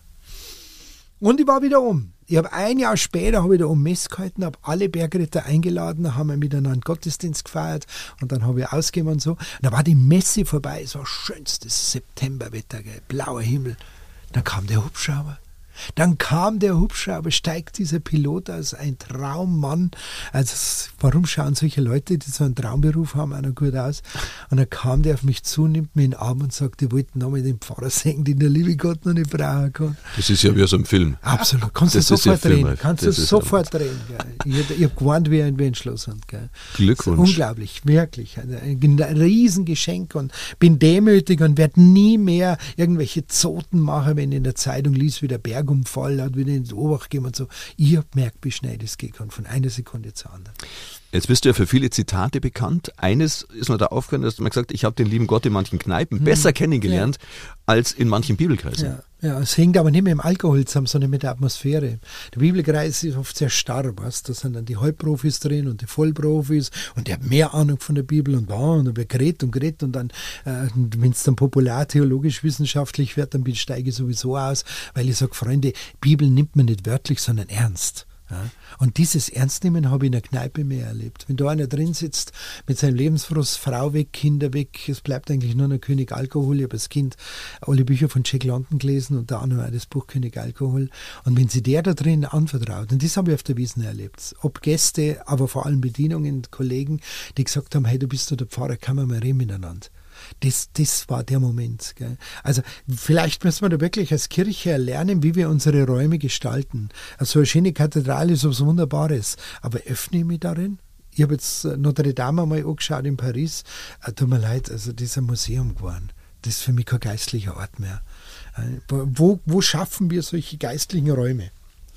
Und ich war wieder um. Ich habe ein Jahr später habe ich da um Mess gehalten, habe alle Bergretter eingeladen, haben wir miteinander Gottesdienst gefeiert und dann habe ich ausgegeben und so. Und da war die Messe vorbei, es war schönstes Septemberwetter, gell, blauer Himmel. Dann kam der Hubschrauber. Dann kam der Hubschrauber, steigt dieser Pilot aus, ein Traummann. Also warum schauen solche Leute, die so einen Traumberuf haben, auch noch gut aus? Und dann kam der auf mich zu, nimmt mich in den Arm und sagt, ich wollte noch mal den Pfarrer sehen, den der liebe Gott noch nicht brauchen kann. Das ist ja wie aus einem Film. Absolut, kannst das du sofort drehen. Kannst du sofort drehen. Ich, ich habe gewarnt, wie ein Entschlusshand. Glückwunsch. Unglaublich, wirklich. Ein, ein Riesengeschenk und bin demütig und werde nie mehr irgendwelche Zoten machen, wenn ich in der Zeitung liest, wie der Berg Umfall hat, wieder ins Obacht gegeben und so. Ich habe gemerkt, wie schnell das gehen kann, von einer Sekunde zur anderen. Jetzt bist du ja für viele Zitate bekannt. Eines ist mir da aufgehört, dass du mal gesagt, ich habe den lieben Gott in manchen Kneipen hm. besser kennengelernt ja. als in manchen Bibelkreisen. Ja. Ja, es hängt aber nicht mit dem Alkohol zusammen, sondern mit der Atmosphäre. Der Bibelkreis ist oft sehr starr, weißt? Da sind dann die Halbprofis drin und die Vollprofis und der hat mehr Ahnung von der Bibel und wow, und dann wird geredet und geredet und dann, äh, wenn es dann popular theologisch wissenschaftlich wird, dann steige ich sowieso aus, weil ich sage, Freunde, Bibel nimmt man nicht wörtlich, sondern ernst. Ja. Und dieses Ernstnehmen habe ich in der Kneipe mehr erlebt. Wenn da einer drin sitzt mit seinem Lebensfrust, Frau weg, Kinder weg, es bleibt eigentlich nur noch König Alkohol. Ich habe als Kind alle Bücher von Jack London gelesen und da auch noch das Buch König Alkohol. Und wenn sie der da drin anvertraut, und das habe ich auf der Wiesn erlebt, ob Gäste, aber vor allem Bedienungen, Kollegen, die gesagt haben, hey, du bist doch der Pfarrer, kann man mal reden miteinander. Das, das war der Moment. Gell. Also vielleicht müssen wir da wirklich als Kirche lernen, wie wir unsere Räume gestalten. Also eine schöne Kathedrale ist was Wunderbares, aber öffne ich mich darin? Ich habe jetzt Notre Dame mal angeschaut in Paris. Äh, tut mir leid, also das ist ein Museum geworden. Das ist für mich kein geistlicher Ort mehr. Äh, wo, wo schaffen wir solche geistlichen Räume?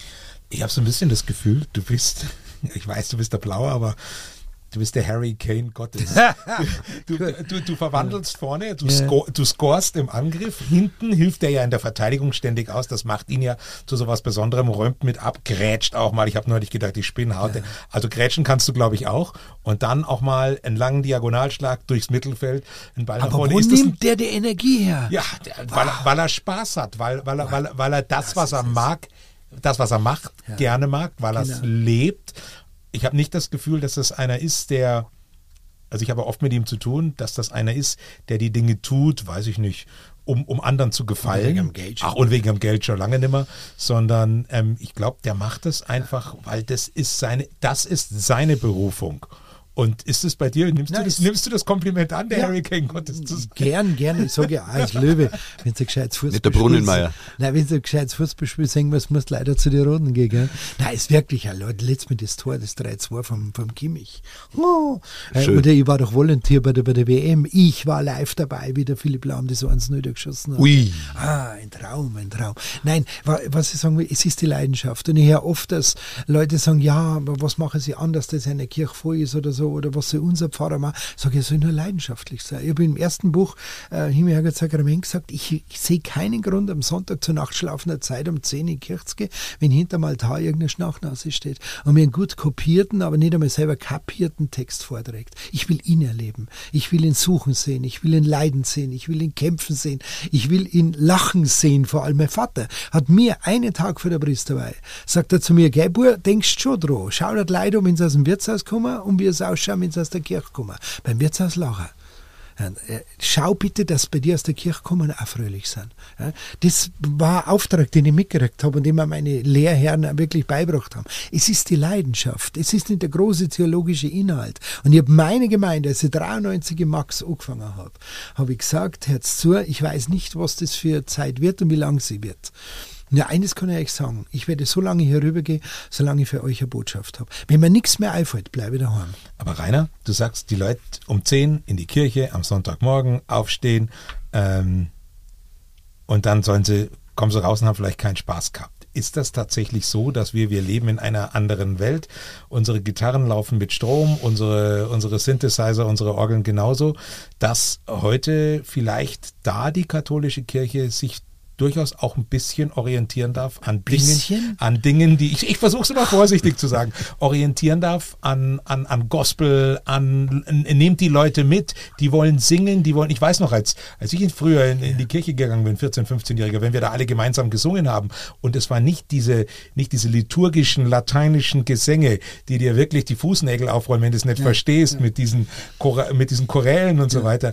Ich habe so ein bisschen das Gefühl, du bist, ich weiß, du bist der Blaue, aber du bist der Harry Kane Gottes. Du, du, du, du verwandelst vorne, du, yeah. sco- du scorest im Angriff. Hinten hilft er ja in der Verteidigung ständig aus. Das macht ihn ja zu sowas Besonderem. Räumt mit ab, grätscht auch mal. Ich habe neulich gedacht, ich spinne Haute. Ja. Also grätschen kannst du, glaube ich, auch. Und dann auch mal einen langen Diagonalschlag durchs Mittelfeld. Einen Ball Aber nach vorne. wo Ist nimmt ein, der die Energie her? Ja, der, weil, wow. weil er Spaß hat. Weil, weil, er, weil, weil er das, was er mag, das, was er macht, ja. gerne mag. Weil er es genau. lebt. Ich habe nicht das Gefühl, dass das einer ist, der, also ich habe oft mit ihm zu tun, dass das einer ist, der die Dinge tut, weiß ich nicht, um, um anderen zu gefallen. Und wegen dem Geld schon. Ach, und wegen dem Geld schon lange nicht mehr, sondern ähm, ich glaube, der macht es einfach, weil das ist seine, das ist seine Berufung. Und ist es bei dir, nimmst, Nein, du das, nimmst du das Kompliment an, der ja, Harry Kane Gottes zu sein? Gern, gern. Ich sage ja auch als Löwe, wenn du ein gescheites Fußball Nicht der Brunnenmeier. Nein, wenn du ein gescheites Fußballspiel sehen musst, musst du leider zu den Roten gehen. Gell? Nein, ist wirklich, ja, Leute, letztes Mal das Tor, das drei zwei vom, vom Kimmich. Oh. Äh, oder ich war doch Volunteer bei der, bei der W M. Ich war live dabei, wie der Philipp Lahm das eins null geschossen hat. Ui. Ah, ein Traum, ein Traum. Nein, was ich sagen will, es ist die Leidenschaft. Und ich höre oft, dass Leute sagen, ja, aber was machen sie anders, dass eine Kirche voll ist oder so. oder was soll unser Pfarrer machen? Sag ich, er soll nur leidenschaftlich sein. Ich habe im ersten Buch äh, Himmel, Herrgott, Sakrament gesagt, ich, ich sehe keinen Grund, am Sonntag zur nachtschlafender Zeit um zehn in die Kirche zu gehen, wenn hinterm Altar irgendeine Schnachnase steht und mir einen gut kopierten, aber nicht einmal selber kapierten Text vorträgt. Ich will ihn erleben. Ich will ihn suchen sehen. Ich will ihn leiden sehen. Ich will ihn kämpfen sehen. Ich will ihn lachen sehen. Vor allem mein Vater hat mir einen Tag vor der Priesterweihe, sagt er zu mir, gell, Bub, denkst schon dran. Schau dir die Leute um, wenn sie aus dem Wirtshaus kommen und wie es ausschaut, wenn sie aus der Kirche kommen. Beim Wirtshaus lachen. Schau bitte, dass bei dir aus der Kirche kommen auch fröhlich sind. Das war ein Auftrag, den ich mitgekriegt habe und den mir meine Lehrherren wirklich beigebracht haben. Es ist die Leidenschaft, es ist nicht der große theologische Inhalt. Und ich habe meine Gemeinde, als ich dreiundneunzig im Max angefangen habe, habe ich gesagt, hört zu, ich weiß nicht, was das für Zeit wird und wie lang sie wird. Ja, eines kann ich euch sagen, ich werde so lange hier rübergehen, solange ich für euch eine Botschaft habe. Wenn mir nichts mehr einfällt, bleibe ich daheim. Aber Rainer, du sagst, die Leute um zehn in die Kirche am Sonntagmorgen aufstehen ähm, und dann sollen sie, kommen sie raus und haben vielleicht keinen Spaß gehabt. Ist das tatsächlich so, dass wir, wir leben in einer anderen Welt, unsere Gitarren laufen mit Strom, unsere, unsere Synthesizer, unsere Orgeln genauso, dass heute vielleicht da die katholische Kirche sich durchaus auch ein bisschen orientieren darf an Dingen, an Dingen, die ich, ich versuche es immer vorsichtig zu sagen, orientieren darf an, an, an Gospel, an, nehmt die Leute mit, die wollen singen, die wollen, ich weiß noch, als, als ich früher in, in die Kirche gegangen bin, vierzehn-, fünfzehnjähriger, wenn wir da alle gemeinsam gesungen haben und es war nicht diese, nicht diese liturgischen, lateinischen Gesänge, die dir wirklich die Fußnägel aufrollen, wenn du es nicht ja, verstehst, ja. mit diesen, Chor- mit diesen Chorälen und ja. so weiter.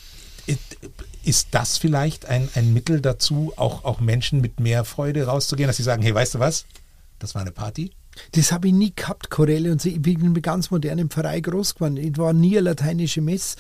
Ist das vielleicht ein, ein Mittel dazu, auch, auch Menschen mit mehr Freude rauszugehen, dass sie sagen, hey, weißt du was, das war eine Party? Das habe ich nie gehabt, Choräle. Und ich bin mit ganz modernem Pfarrei groß geworden. Ich war nie eine lateinische Messe.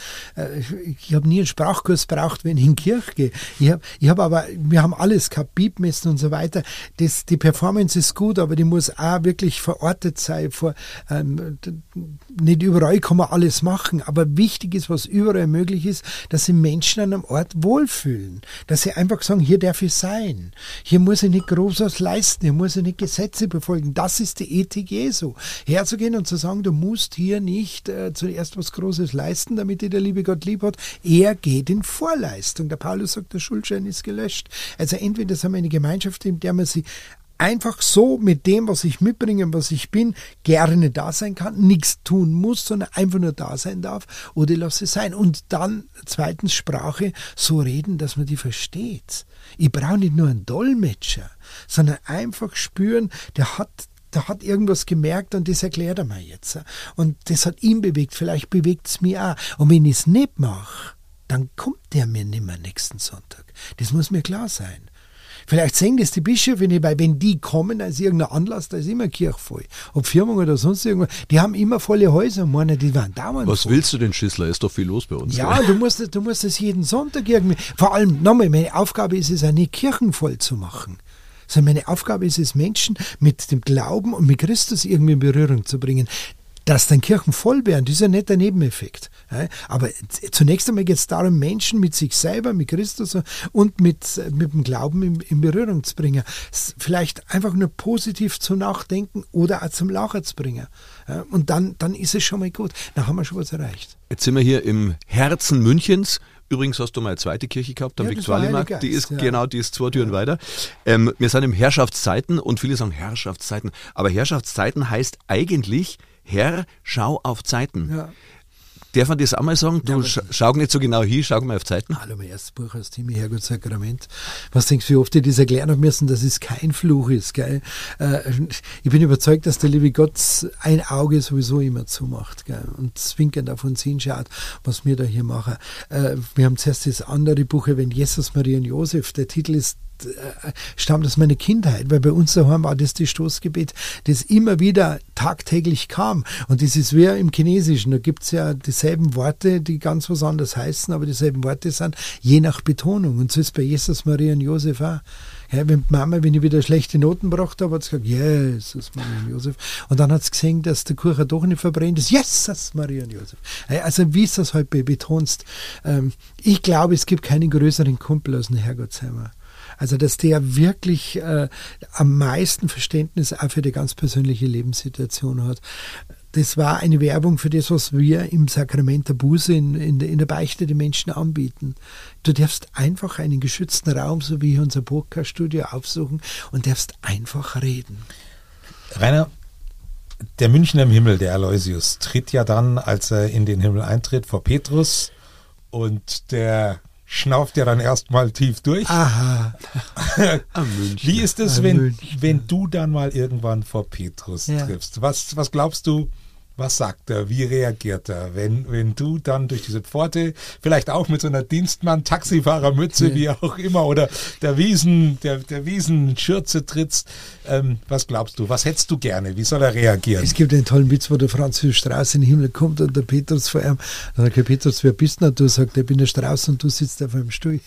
Ich habe nie einen Sprachkurs braucht, wenn ich in die Kirche gehe. Ich habe ich hab aber, wir haben alles gehabt, Bibmessen und so weiter. Das, die Performance ist gut, aber die muss auch wirklich verortet sein. Vor, ähm, nicht überall kann man alles machen, aber wichtig ist, was überall möglich ist, dass sich Menschen an einem Ort wohlfühlen. Dass sie einfach sagen, hier darf ich sein. Hier muss ich nicht groß was leisten, hier muss ich nicht Gesetze befolgen. Das ist die Ethik Jesu. Herzugehen und zu sagen, du musst hier nicht äh, zuerst was Großes leisten, damit dir der liebe Gott lieb hat. Er geht in Vorleistung. Der Paulus sagt, der Schuldschein ist gelöscht. Also entweder haben wir eine Gemeinschaft, in der man sie einfach so mit dem, was ich mitbringe, was ich bin, gerne da sein kann, nichts tun muss, sondern einfach nur da sein darf, oder ich lasse es sein. Und dann zweitens Sprache so reden, dass man die versteht. Ich brauche nicht nur einen Dolmetscher, sondern einfach spüren, der hat Der hat irgendwas gemerkt und das erklärt er mir jetzt. Und das hat ihn bewegt, vielleicht bewegt es mich auch. Und wenn ich es nicht mache, dann kommt der mir nicht mehr nächsten Sonntag. Das muss mir klar sein. Vielleicht sehen das die Bischöfe nicht, weil wenn die kommen, da ist irgendein Anlass, da ist immer Kirche voll. Ob Firmung oder sonst irgendwas, die haben immer volle Häuser, meine, die waren dauernd Was voll. willst du denn, Schissler? Ist doch viel los bei uns. Ja, ja. du musst, du musst das jeden Sonntag irgendwie, vor allem, nochmal, meine Aufgabe ist es auch nicht, Kirchen voll zu machen. Sondern meine Aufgabe ist es, Menschen mit dem Glauben und mit Christus irgendwie in Berührung zu bringen. Dass dann Kirchen voll werden, das ist ja nicht der Nebeneffekt. Aber zunächst einmal geht es darum, Menschen mit sich selber, mit Christus und mit, mit dem Glauben in, in Berührung zu bringen. Vielleicht einfach nur positiv zu nachdenken oder auch zum Lachen zu bringen. Und dann, dann ist es schon mal gut. Dann haben wir schon was erreicht. Jetzt sind wir hier im Herzen Münchens. Übrigens hast du mal eine zweite Kirche gehabt, am ja, Viktualienmarkt, die ist ja. genau, die ist zwei Türen ja. weiter. Ähm, wir sind im Herrschaftszeiten und viele sagen Herrschaftszeiten, aber Herrschaftszeiten heißt eigentlich, Herr, schau auf Zeiten. Ja. Darf man das auch mal sagen? Du ja, sch- schau nicht so genau hin, schau mal auf Zeiten. Hallo, mein erstes Buch heißt Himmel, Herrgott, Sakrament. Was denkst du, wie oft ich das erklären habe müssen, dass es kein Fluch ist, gell? Äh, ich bin überzeugt, dass der liebe Gott ein Auge sowieso immer zumacht, gell? Und zwinkend auf uns hinschaut, was wir da hier machen. Äh, wir haben zuerst das andere Buch, wenn Jesus, Maria und Josef, der Titel ist stammt aus meiner Kindheit, weil bei uns daheim war das das Stoßgebet, das immer wieder tagtäglich kam. Und das ist wie im Chinesischen, da gibt es ja dieselben Worte, die ganz was anderes heißen, aber dieselben Worte sind je nach Betonung. Und so ist bei Jesus, Maria und Josef auch. Ja, wenn Mama, wenn ich wieder schlechte Noten gebracht habe, hat sie gesagt, Jesus, Maria und Josef. Und dann hat sie gesehen, dass der Kuchen doch nicht verbrennt ist. Jesus, Maria und Josef. Also wie ist das halt betonst? Ich glaube, es gibt keinen größeren Kumpel als ein Herrgottsheimer. Also, dass der wirklich äh, am meisten Verständnis auch für die ganz persönliche Lebenssituation hat. das war eine Werbung für das, was wir im Sakrament der Buße in, in, in der Beichte den Menschen anbieten. Du darfst einfach einen geschützten Raum, so wie unser Podcast-Studio, aufsuchen und darfst einfach reden. Rainer, der Münchner im Himmel, der Aloysius, tritt ja dann, als er in den Himmel eintritt, vor Petrus und der schnauft ja dann erstmal tief durch. Aha. Wie ist es, wenn, wenn du dann mal irgendwann vor Petrus ja. triffst? Was, was glaubst du, was sagt er? Wie reagiert er, wenn, wenn du dann durch diese Pforte, vielleicht auch mit so einer Dienstmann-Taxifahrermütze, ja. wie auch immer, oder der Wiesen, der, der Wiesenschürze trittst? Ähm, was glaubst du? Was hättest du gerne? Wie soll er reagieren? Es gibt einen tollen Witz, wo der Franz Strauß in den Himmel kommt und der Petrus vor ihm, dann sagt der Petrus, wer bist du? Und du sagst, ich bin der Strauß und du sitzt auf einem Stuhl.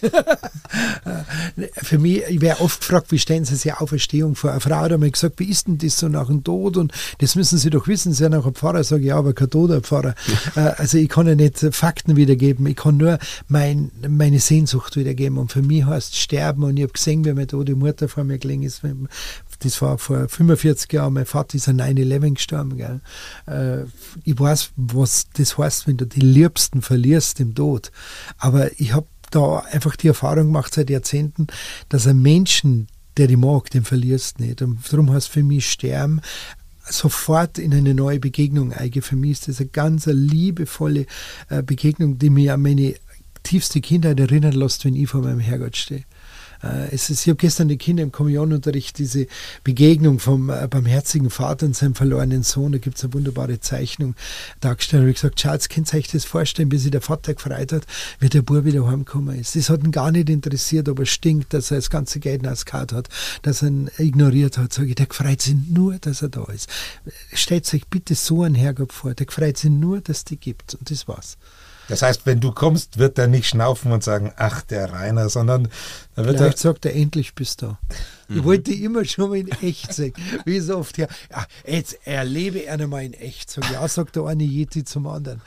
Für mich, ich werde oft gefragt, wie stellen Sie sich Auferstehung vor? Eine Frau hat einmal gesagt, wie ist denn das so nach dem Tod? Und das müssen Sie doch wissen, Sie sind auch ein Pfarrer. Sage ich, ja, aber kein toter Pfarrer. Also ich kann ja nicht Fakten wiedergeben, ich kann nur mein, meine Sehnsucht wiedergeben. Und für mich heißt Sterben, und ich habe gesehen, wie meine tote Mutter vor mir gelegen ist. Das war vor fünfundvierzig Jahren, mein Vater ist an neun elf gestorben. Gell. Ich weiß, was das heißt, wenn du die Liebsten verlierst im Tod. Aber ich habe da einfach die Erfahrung gemacht seit Jahrzehnten, dass ein Menschen, der die mag, den verlierst nicht. Und darum heißt für mich Sterben sofort in eine neue Begegnung eingehen. Für mich ist das eine ganz liebevolle äh, Begegnung, die mir an meine tiefste Kindheit erinnern lässt, wenn ich vor meinem Herrgott stehe. Äh, es ist, ich habe gestern die Kinder im Kommunionunterricht diese Begegnung vom äh, barmherzigen Vater und seinem verlorenen Sohn, da gibt es eine wunderbare Zeichnung dargestellt. Da habe ich gesagt, schaut, könnt ihr euch das vorstellen, wie sich der Vater gefreut hat, wie der Bub wieder heimgekommen ist. Das hat ihn gar nicht interessiert, ob er stinkt, dass er das ganze Geld ausgehauen hat, dass er ihn ignoriert hat. Sage ich, der gefreut sich nur, dass er da ist. Stellt euch bitte so einen Herrgott vor, der gefreut sich nur, dass es die gibt. Und das war's. Das heißt, wenn du kommst, wird er nicht schnaufen und sagen, ach, der Rainer, sondern da wird Vielleicht er... sagt er, endlich bist du da. Ich wollte immer schon mal in echt sagen. Wie so oft, ja, ja, jetzt erlebe er einmal in echt. Sag, ja, sagt der eine Yeti zum anderen.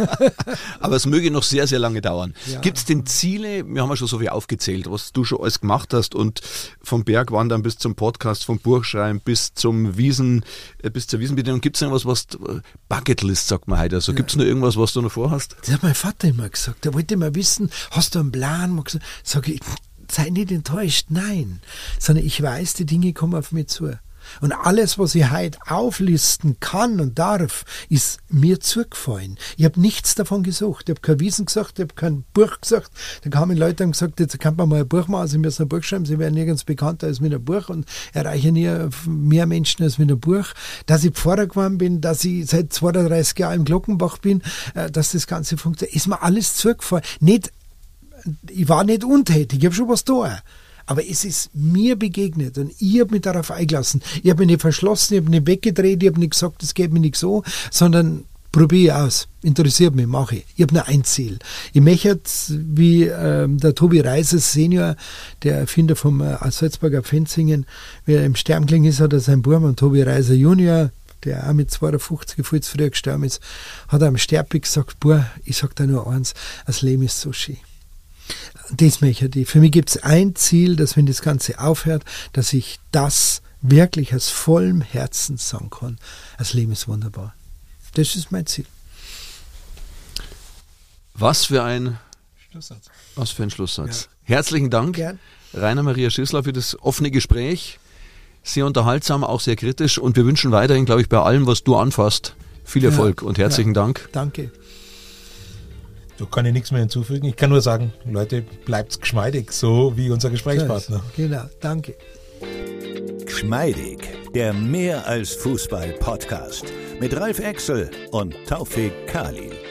Aber es möge noch sehr, sehr lange dauern. Ja. Gibt es denn Ziele, wir haben ja schon so viel aufgezählt, was du schon alles gemacht hast, und vom Bergwandern bis zum Podcast, vom Buchschreiben bis zum Wiesen, bis zur Wiesenbedienung, gibt es irgendwas, was, Bucketlist sagt man heute, also gibt es noch irgendwas, was du noch vorhast? Das hat mein Vater immer gesagt. Der wollte immer wissen, hast du einen Plan? Sag ich, sei nicht enttäuscht, nein, sondern ich weiß, die Dinge kommen auf mich zu. Und alles, was ich heute auflisten kann und darf, ist mir zugefallen. Ich habe nichts davon gesucht. Ich habe kein Wissen gesagt, ich habe kein Buch gesagt. Da kamen Leute und gesagt, jetzt kann man mal ein Buch machen, sie müssen ein Buch schreiben, sie werden nirgends bekannter als mit einem Buch und erreichen nie mehr Menschen als mit einem Buch. Dass ich Pfarrer geworden bin, dass ich seit zweiunddreißig Jahren im Glockenbach bin, dass das Ganze funktioniert, ist mir alles zugefallen. Nicht Ich war nicht untätig, ich habe schon was da. Aber es ist mir begegnet und ich habe mich darauf eingelassen. Ich habe mich nicht verschlossen, ich habe nicht weggedreht, ich habe nicht gesagt, das geht mir nicht so, sondern probiere aus. Interessiert mich, mache ich. Ich habe nur ein Ziel. Ich möchte, wie ähm, der Tobi Reiser Senior, der Erfinder vom äh, Salzburger Pfenzingen, wie er im Sterben gelegen ist, hat er seinen Bruder, und Tobi Reiser Junior, der auch mit zweiundfünfzig viel zu früh gestorben ist, hat er am Sterbebett gesagt, boah, ich sage dir nur eins, das Leben ist so schön. Das möchte ich. Für mich gibt es ein Ziel, dass wenn das Ganze aufhört, dass ich das wirklich aus vollem Herzen sagen kann. Das Leben ist wunderbar. Das ist mein Ziel. Was für ein Schlusssatz. Was für ein Schlusssatz. Ja. Herzlichen Dank, Gern. Rainer Maria Schissler, für das offene Gespräch. Sehr unterhaltsam, auch sehr kritisch, und wir wünschen weiterhin, glaube ich, bei allem, was du anfasst, viel Erfolg, ja, und herzlichen ja. Dank. Danke. Da kann ich nichts mehr hinzufügen. Ich kann nur sagen, Leute, bleibt's geschmeidig, so wie unser Gesprächspartner. Genau, danke. Geschmeidig, der Mehr als Fußball-Podcast mit Ralf Exel und Taufik Kali.